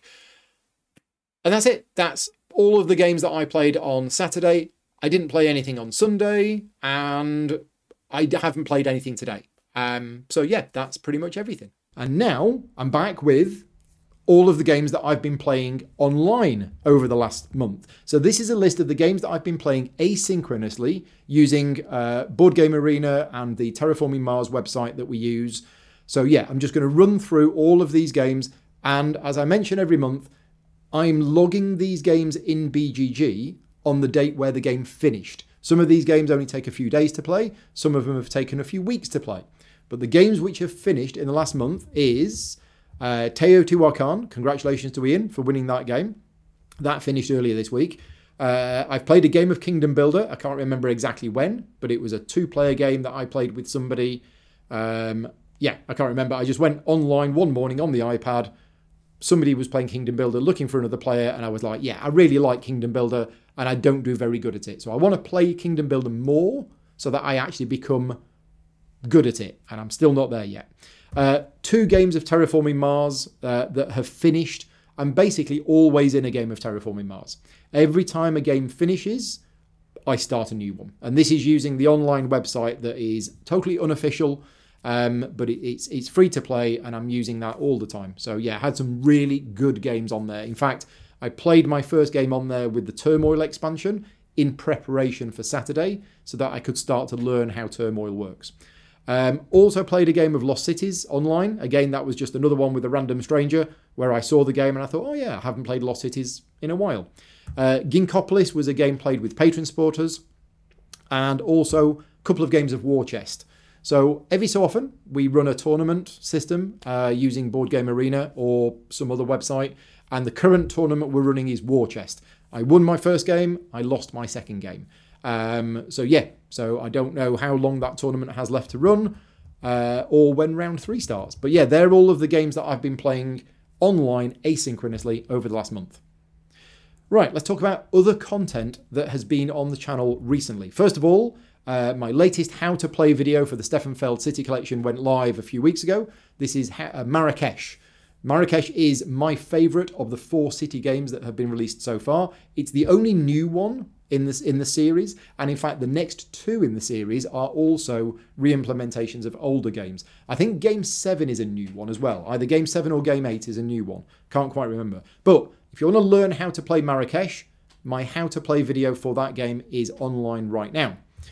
And that's it. That's all of the games that I played on Saturday. I didn't play anything on Sunday, and I haven't played anything today. Um, so yeah, that's pretty much everything. And now I'm back with all of the games that I've been playing online over the last month. So this is a list of the games that I've been playing asynchronously using uh, Board Game Arena and the Terraforming Mars website that we use. So yeah, I'm just going to run through all of these games. And as I mention every month, I'm logging these games in B G G on the date where the game finished. Some of these games only take a few days to play. Some of them have taken a few weeks to play. But the games which have finished in the last month is uh, Teotihuacan. Congratulations to Ian for winning that game. That finished earlier this week. Uh, I've played a game of Kingdom Builder. I can't remember exactly when, but it was a two-player game that I played with somebody. Um, yeah, I can't remember. I just went online one morning on the iPad. Somebody was playing Kingdom Builder looking for another player, and I was like, yeah, I really like Kingdom Builder, and I don't do very good at it. So I want to play Kingdom Builder more so that I actually become good at it, and I'm still not there yet. Uh, two games of Terraforming Mars uh, that have finished. I'm basically always in a game of Terraforming Mars. Every time a game finishes, I start a new one. And this is using the online website that is totally unofficial, um, but it, it's it's free to play, and I'm using that all the time. So yeah, I had some really good games on there. In fact, I played my first game on there with the Turmoil expansion in preparation for Saturday so that I could start to learn how Turmoil works. Um, also played a game of Lost Cities online. Again, that was just another one with a random stranger where I saw the game and I thought, oh yeah, I haven't played Lost Cities in a while. Uh, Ginkopolis was a game played with Patreon supporters, and also a couple of games of War Chest. So every so often we run a tournament system uh, using Board Game Arena or some other website, and the current tournament we're running is War Chest. I won my first game, I lost my second game. Um, so yeah, so I don't know how long that tournament has left to run uh, or when round three starts. But yeah, they're all of the games that I've been playing online asynchronously over the last month. Right, let's talk about other content that has been on the channel recently. First of all, uh, my latest How to Play video for the Steffenfeld City Collection went live a few weeks ago. This is uh, Marrakesh. Marrakesh is my favourite of the four city games that have been released so far. It's the only new one in this in the series, and in fact the next two in the series are also re-implementations of older games. I think Game seven is a new one as well. Either Game seven or Game eight is a new one. Can't quite remember. But if you want to learn how to play Marrakesh, my How to Play video for that game is online right now.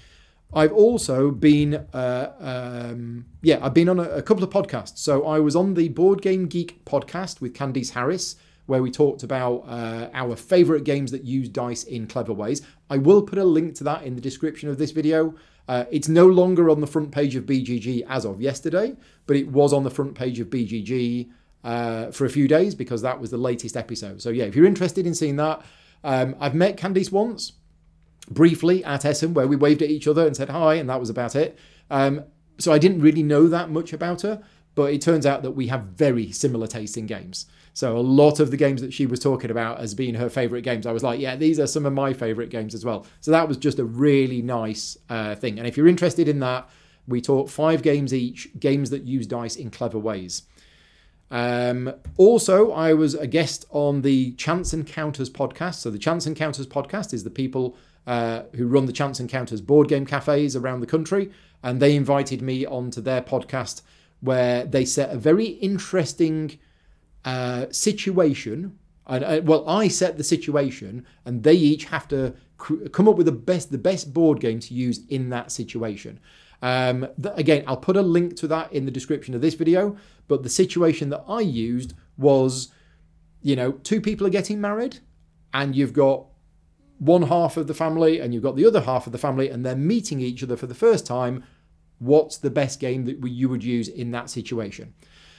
I've also been, uh, um, yeah, I've been on a, a couple of podcasts. So I was on the Board Game Geek podcast with Candice Harris, where we talked about uh, our favourite games that use dice in clever ways. I will put a link to that in the description of this video. Uh, it's no longer on the front page of B G G as of yesterday, but it was on the front page of B G G uh, for a few days because that was the latest episode. So yeah, if you're interested in seeing that, um, I've met Candice once, briefly at Essen, where we waved at each other and said hi, and that was about it. Um, so I didn't really know that much about her, but it turns out that we have very similar tastes in games. So a lot of the games that she was talking about as being her favourite games, I was like, yeah, these are some of my favourite games as well. So that was just a really nice uh, thing. And if you're interested in that, we talk five games each, games that use dice in clever ways. Um, also, I was a guest on the Chance Encounters podcast. So the Chance Encounters podcast is the people uh, who run the Chance Encounters board game cafes around the country. And they invited me onto their podcast where they set a very interesting uh, situation. And uh, well, I set the situation and they each have to cr- come up with the best, the best board game to use in that situation. Um, th- again, I'll put a link to that in the description of this video, but the situation that I used was, you know, two people are getting married and you've got one half of the family and you've got the other half of the family and they're meeting each other for the first time. What's the best game that you would use in that situation?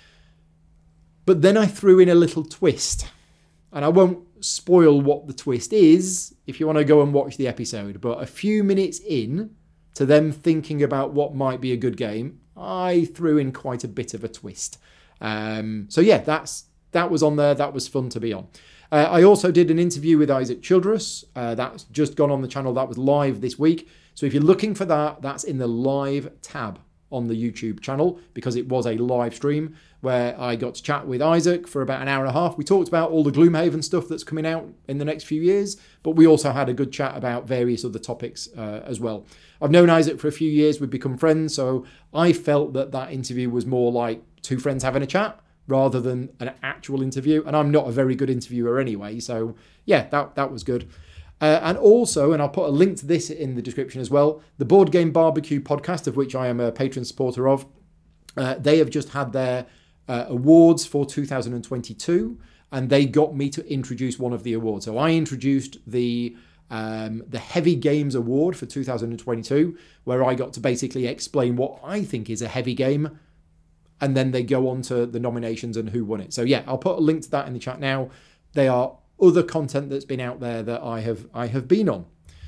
But then I threw in a little twist, and I won't spoil what the twist is if you want to go and watch the episode, but a few minutes in to them thinking about what might be a good game, I threw in quite a bit of a twist. Um, so yeah, that's that was on there. That was fun to be on. Uh, I also did an interview with Isaac Childress. Uh, that's just gone on the channel. That was live this week. So if you're looking for that, that's in the live tab on the YouTube channel because it was a live stream where I got to chat with Isaac for about an hour and a half. We talked about all the Gloomhaven stuff that's coming out in the next few years, but we also had a good chat about various other topics uh, as well. I've known Isaac for a few years. We've become friends. So I felt that that interview was more like two friends having a chat rather than an actual interview. And I'm not a very good interviewer anyway. So yeah, that, that was good. Uh, and also, and I'll put a link to this in the description as well, the Board Game Barbecue podcast, of which I am a patron supporter of, uh, they have just had their uh, awards for two thousand twenty-two, and they got me to introduce one of the awards. So I introduced the um, the Heavy Games Award for two thousand twenty-two, where I got to basically explain what I think is a heavy game, and then they go on to the nominations and who won it. So yeah, I'll put a link to that in the chat now. They are other content that's been out there that I have I have been on.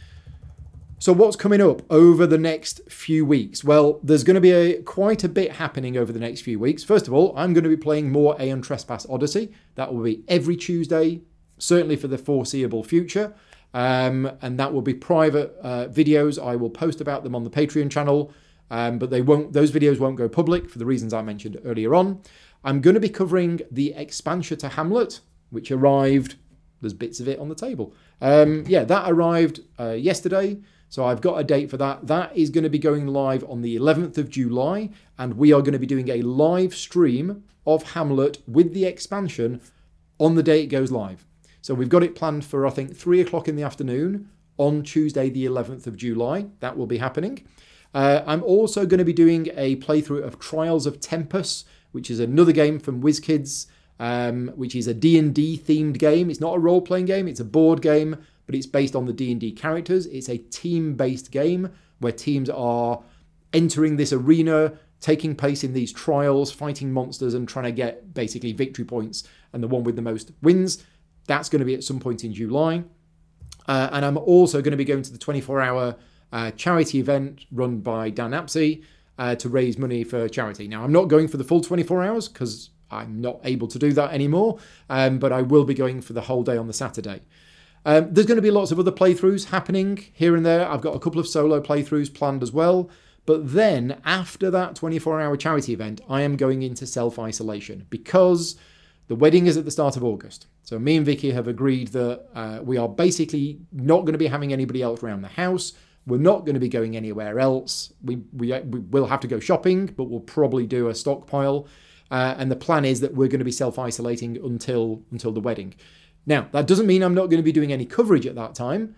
So what's coming up over the next few weeks? Well, there's going to be a quite a bit happening over the next few weeks. First of all, I'm going to be playing more Aeon Trespass Odyssey. That will be every Tuesday, certainly for the foreseeable future. Um, and that will be private uh, videos. I will post about them on the Patreon channel, um, but they won't. Those videos won't go public for the reasons I mentioned earlier on. I'm going to be covering the expansion to Hamlet, which arrived. There's bits of it on the table. Um, yeah, that arrived uh, yesterday. So I've got a date for that. That is going to be going live on the eleventh of July. And we are going to be doing a live stream of Hamlet with the expansion on the day it goes live. So we've got it planned for, I think, three o'clock in the afternoon on Tuesday, the eleventh of July. That will be happening. Uh, I'm also going to be doing a playthrough of Trials of Tempus, which is another game from WizKids. Um, which is a D and D themed game. It's not a role-playing game, it's a board game, but it's based on the D and D characters. It's a team-based game where teams are entering this arena, taking place in these trials, fighting monsters and trying to get basically victory points, and the one with the most wins. That's going to be at some point in July. Uh, and I'm also going to be going to the twenty-four hour uh, charity event run by Dan Apsey uh, to raise money for charity. Now, I'm not going for the full twenty-four hours because I'm not able to do that anymore, um, but I will be going for the whole day on the Saturday. Um, there's going to be lots of other playthroughs happening here and there. I've got a couple of solo playthroughs planned as well. But then after that twenty-four hour charity event, I am going into self-isolation because the wedding is at the start of August. So me and Vicky have agreed that uh, we are basically not going to be having anybody else around the house. We're not going to be going anywhere else. We, we, we will have to go shopping, but we'll probably do a stockpile. Uh, and the plan is that we're going to be self-isolating until until the wedding. Now, that doesn't mean I'm not going to be doing any coverage at that time.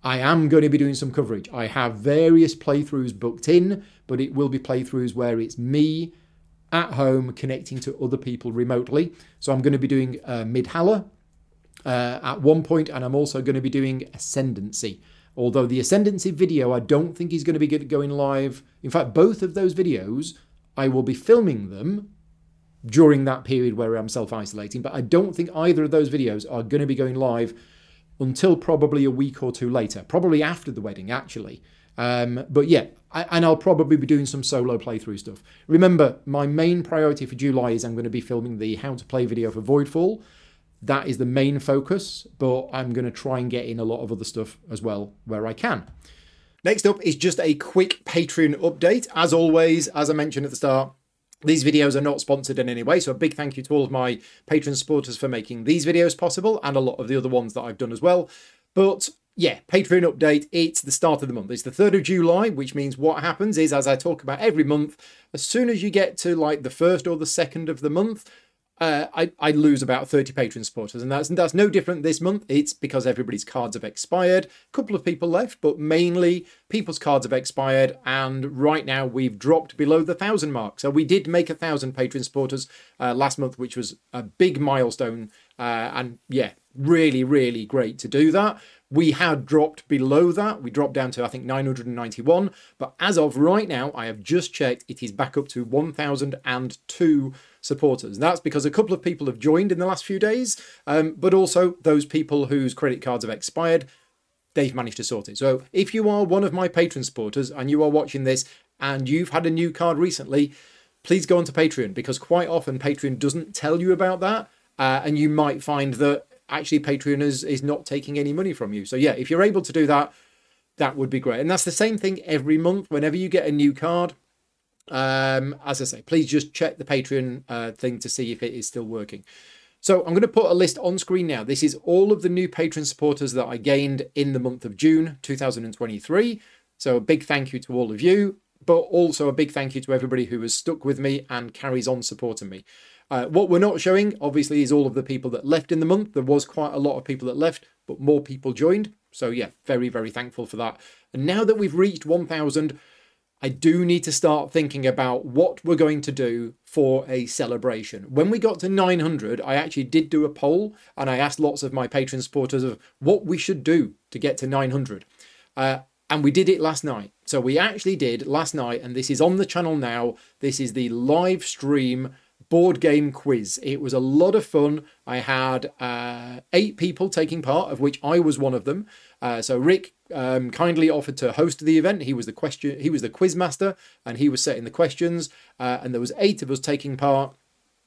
I am going to be doing some coverage. I have various playthroughs booked in, but it will be playthroughs where it's me at home connecting to other people remotely. So I'm going to be doing uh, Midhalla uh, at one point, and I'm also going to be doing Ascendancy. Although the Ascendancy video, I don't think is going to be going live. In fact, both of those videos, I will be filming them during that period where I'm self-isolating, but I don't think either of those videos are going to be going live until probably a week or two later, probably after the wedding, actually. Um, but yeah, I, and I'll probably be doing some solo playthrough stuff. Remember, my main priority for July is I'm going to be filming the how to play video for Voidfall. That is the main focus, but I'm going to try and get in a lot of other stuff as well where I can. Next up is just a quick Patreon update. As always, as I mentioned at the start, these videos are not sponsored in any way, so a big thank you to all of my Patreon supporters for making these videos possible, and a lot of the other ones that I've done as well. But yeah, Patreon update, it's the start of the month. It's the third of July, which means what happens is, as I talk about every month, as soon as you get to like the first or the second of the month, Uh, I, I lose about thirty Patreon supporters, and that's that's no different this month. It's because everybody's cards have expired. A couple of people left, but mainly people's cards have expired, and right now we've dropped below the thousand mark. So we did make a thousand Patreon supporters uh, last month, which was a big milestone, uh, and yeah, really, really great to do that. We had dropped below that. We dropped down to, I think, nine hundred ninety-one, but as of right now, I have just checked, it is back up to one thousand two supporters. That's because a couple of people have joined in the last few days, um, but also those people whose credit cards have expired, they've managed to sort it. So if you are one of my Patreon supporters and you are watching this and you've had a new card recently, please go onto Patreon, because quite often Patreon doesn't tell you about that, uh, and you might find that actually Patreon is, is not taking any money from you. So yeah, if you're able to do that, that would be great. And that's the same thing every month. Whenever you get a new card, um, as I say, please just check the Patreon uh, thing to see if it is still working. So I'm going to put a list on screen now. This is all of the new Patreon supporters that I gained in the month of June two thousand twenty-three. So a big thank you to all of you, but also a big thank you to everybody who has stuck with me and carries on supporting me. Uh, what we're not showing, obviously, is all of the people that left in the month. There was quite a lot of people that left, but more people joined. So yeah, very, very thankful for that. And now that we've reached one thousand, I do need to start thinking about what we're going to do for a celebration. When we got to nine hundred, I actually did do a poll, and I asked lots of my Patreon supporters of what we should do to get to nine hundred. Uh, and we did it last night. So we actually did last night, and this is on the channel now. This is the live stream board game quiz. It was a lot of fun. I had uh, eight people taking part, of which I was one of them. Uh, so Rick um, kindly offered to host the event. He was the question. He was the quiz master, and he was setting the questions. Uh, and there was eight of us taking part,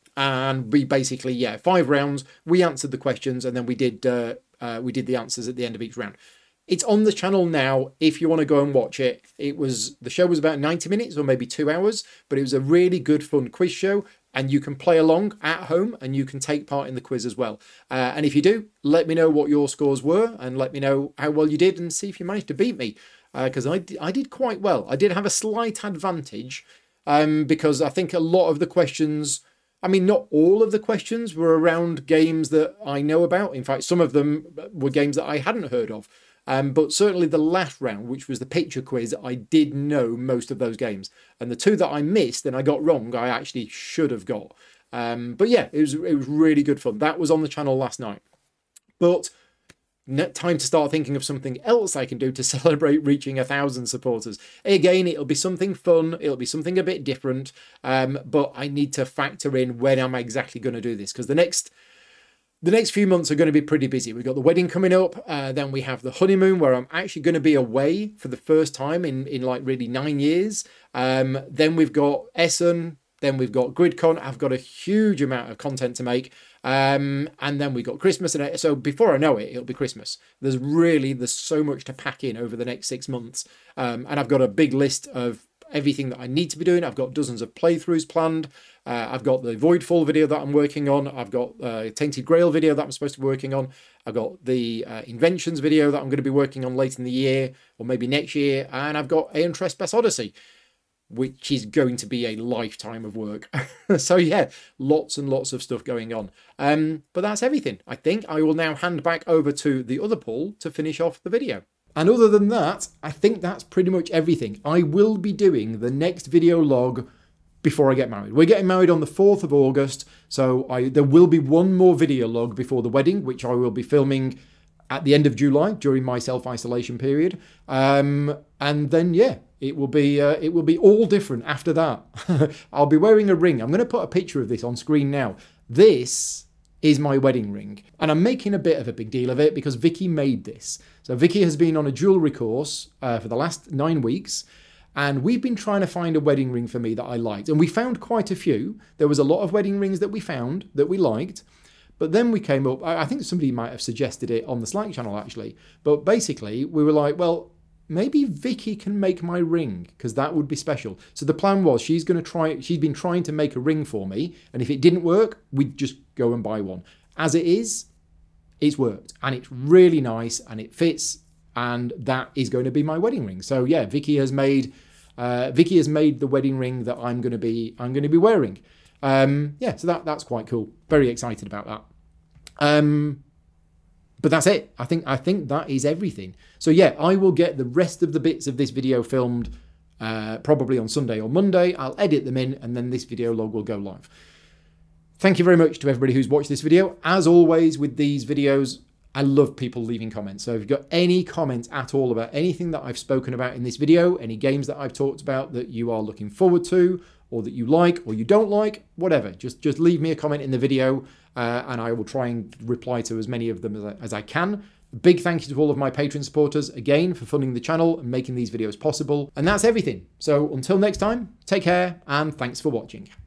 and we basically, yeah, five rounds. We answered the questions, and then we did uh, uh, we did the answers at the end of each round. It's on the channel now if you want to go and watch it. It was the show was about ninety minutes or maybe two hours, but it was a really good, fun quiz show. And you can play along at home, and you can take part in the quiz as well. Uh, and if you do, let me know what your scores were, and let me know how well you did, and see if you managed to beat me. Because uh, I, I did quite well. I did have a slight advantage, um, because I think a lot of the questions, I mean, not all of the questions were around games that I know about. In fact, some of them were games that I hadn't heard of. Um, but certainly the last round, which was the picture quiz, I did know most of those games. And the two that I missed and I got wrong, I actually should have got. Um, but yeah, it was it was really good fun. That was on the channel last night. But time to start thinking of something else I can do to celebrate reaching a thousand supporters. Again, it'll be something fun. It'll be something a bit different. Um, but I need to factor in when I'm exactly going to do this, because the next... The next few months are going to be pretty busy. We've got the wedding coming up. Uh, then we have the honeymoon, where I'm actually going to be away for the first time in, in like really nine years. Um, then we've got Essen. Then we've got GridCon. I've got a huge amount of content to make. Um, and then we've got Christmas. And so before I know it, it'll be Christmas. There's really, there's so much to pack in over the next six months. Um, and I've got a big list of everything that I need to be doing. I've got dozens of playthroughs planned. Uh, I've got the Voidfall video that I'm working on. I've got a Tainted Grail video that I'm supposed to be working on. I've got the uh, Inventions video that I'm going to be working on late in the year, or maybe next year. And I've got Aeon Trespass Odyssey, which is going to be a lifetime of work. So yeah, lots and lots of stuff going on. Um, but that's everything. I think I will now hand back over to the other Paul to finish off the video. And other than that, I think that's pretty much everything. I will be doing the next video log before I get married. We're getting married on the fourth of August, so I, there will be one more video log before the wedding, which I will be filming at the end of July during my self-isolation period. Um, and then, yeah, it will be uh, it will be all different after that. I'll be wearing a ring. I'm going to put a picture of this on screen now. This is my wedding ring. And I'm making a bit of a big deal of it because Vicky made this. So Vicky has been on a jewellery course uh, for the last nine weeks. And we've been trying to find a wedding ring for me that I liked. And we found quite a few. There was a lot of wedding rings that we found that we liked. But then we came up, I think somebody might have suggested it on the Slack channel actually. But basically we were like, well, maybe Vicky can make my ring because that would be special. So the plan was she's going to try, she's been trying to make a ring for me. And if it didn't work, we'd just go and buy one. As it is, it's worked and it's really nice and it fits. And that is going to be my wedding ring. So yeah, Vicky has made, uh, Vicky has made the wedding ring that I'm going to be, I'm going to be wearing. Um, yeah, so that that's quite cool. Very excited about that. Um, but that's it. I think I think that is everything. So yeah, I will get the rest of the bits of this video filmed uh, probably on Sunday or Monday. I'll edit them in and then this video log will go live. Thank you very much to everybody who's watched this video. As always with these videos, I love people leaving comments. So if you've got any comments at all about anything that I've spoken about in this video, any games that I've talked about that you are looking forward to, or that you like or you don't like, whatever, just just leave me a comment in the video uh, and I will try and reply to as many of them as I, as I can. Big thank you to all of my Patreon supporters again for funding the channel and making these videos possible. And that's everything. So until next time, take care and thanks for watching.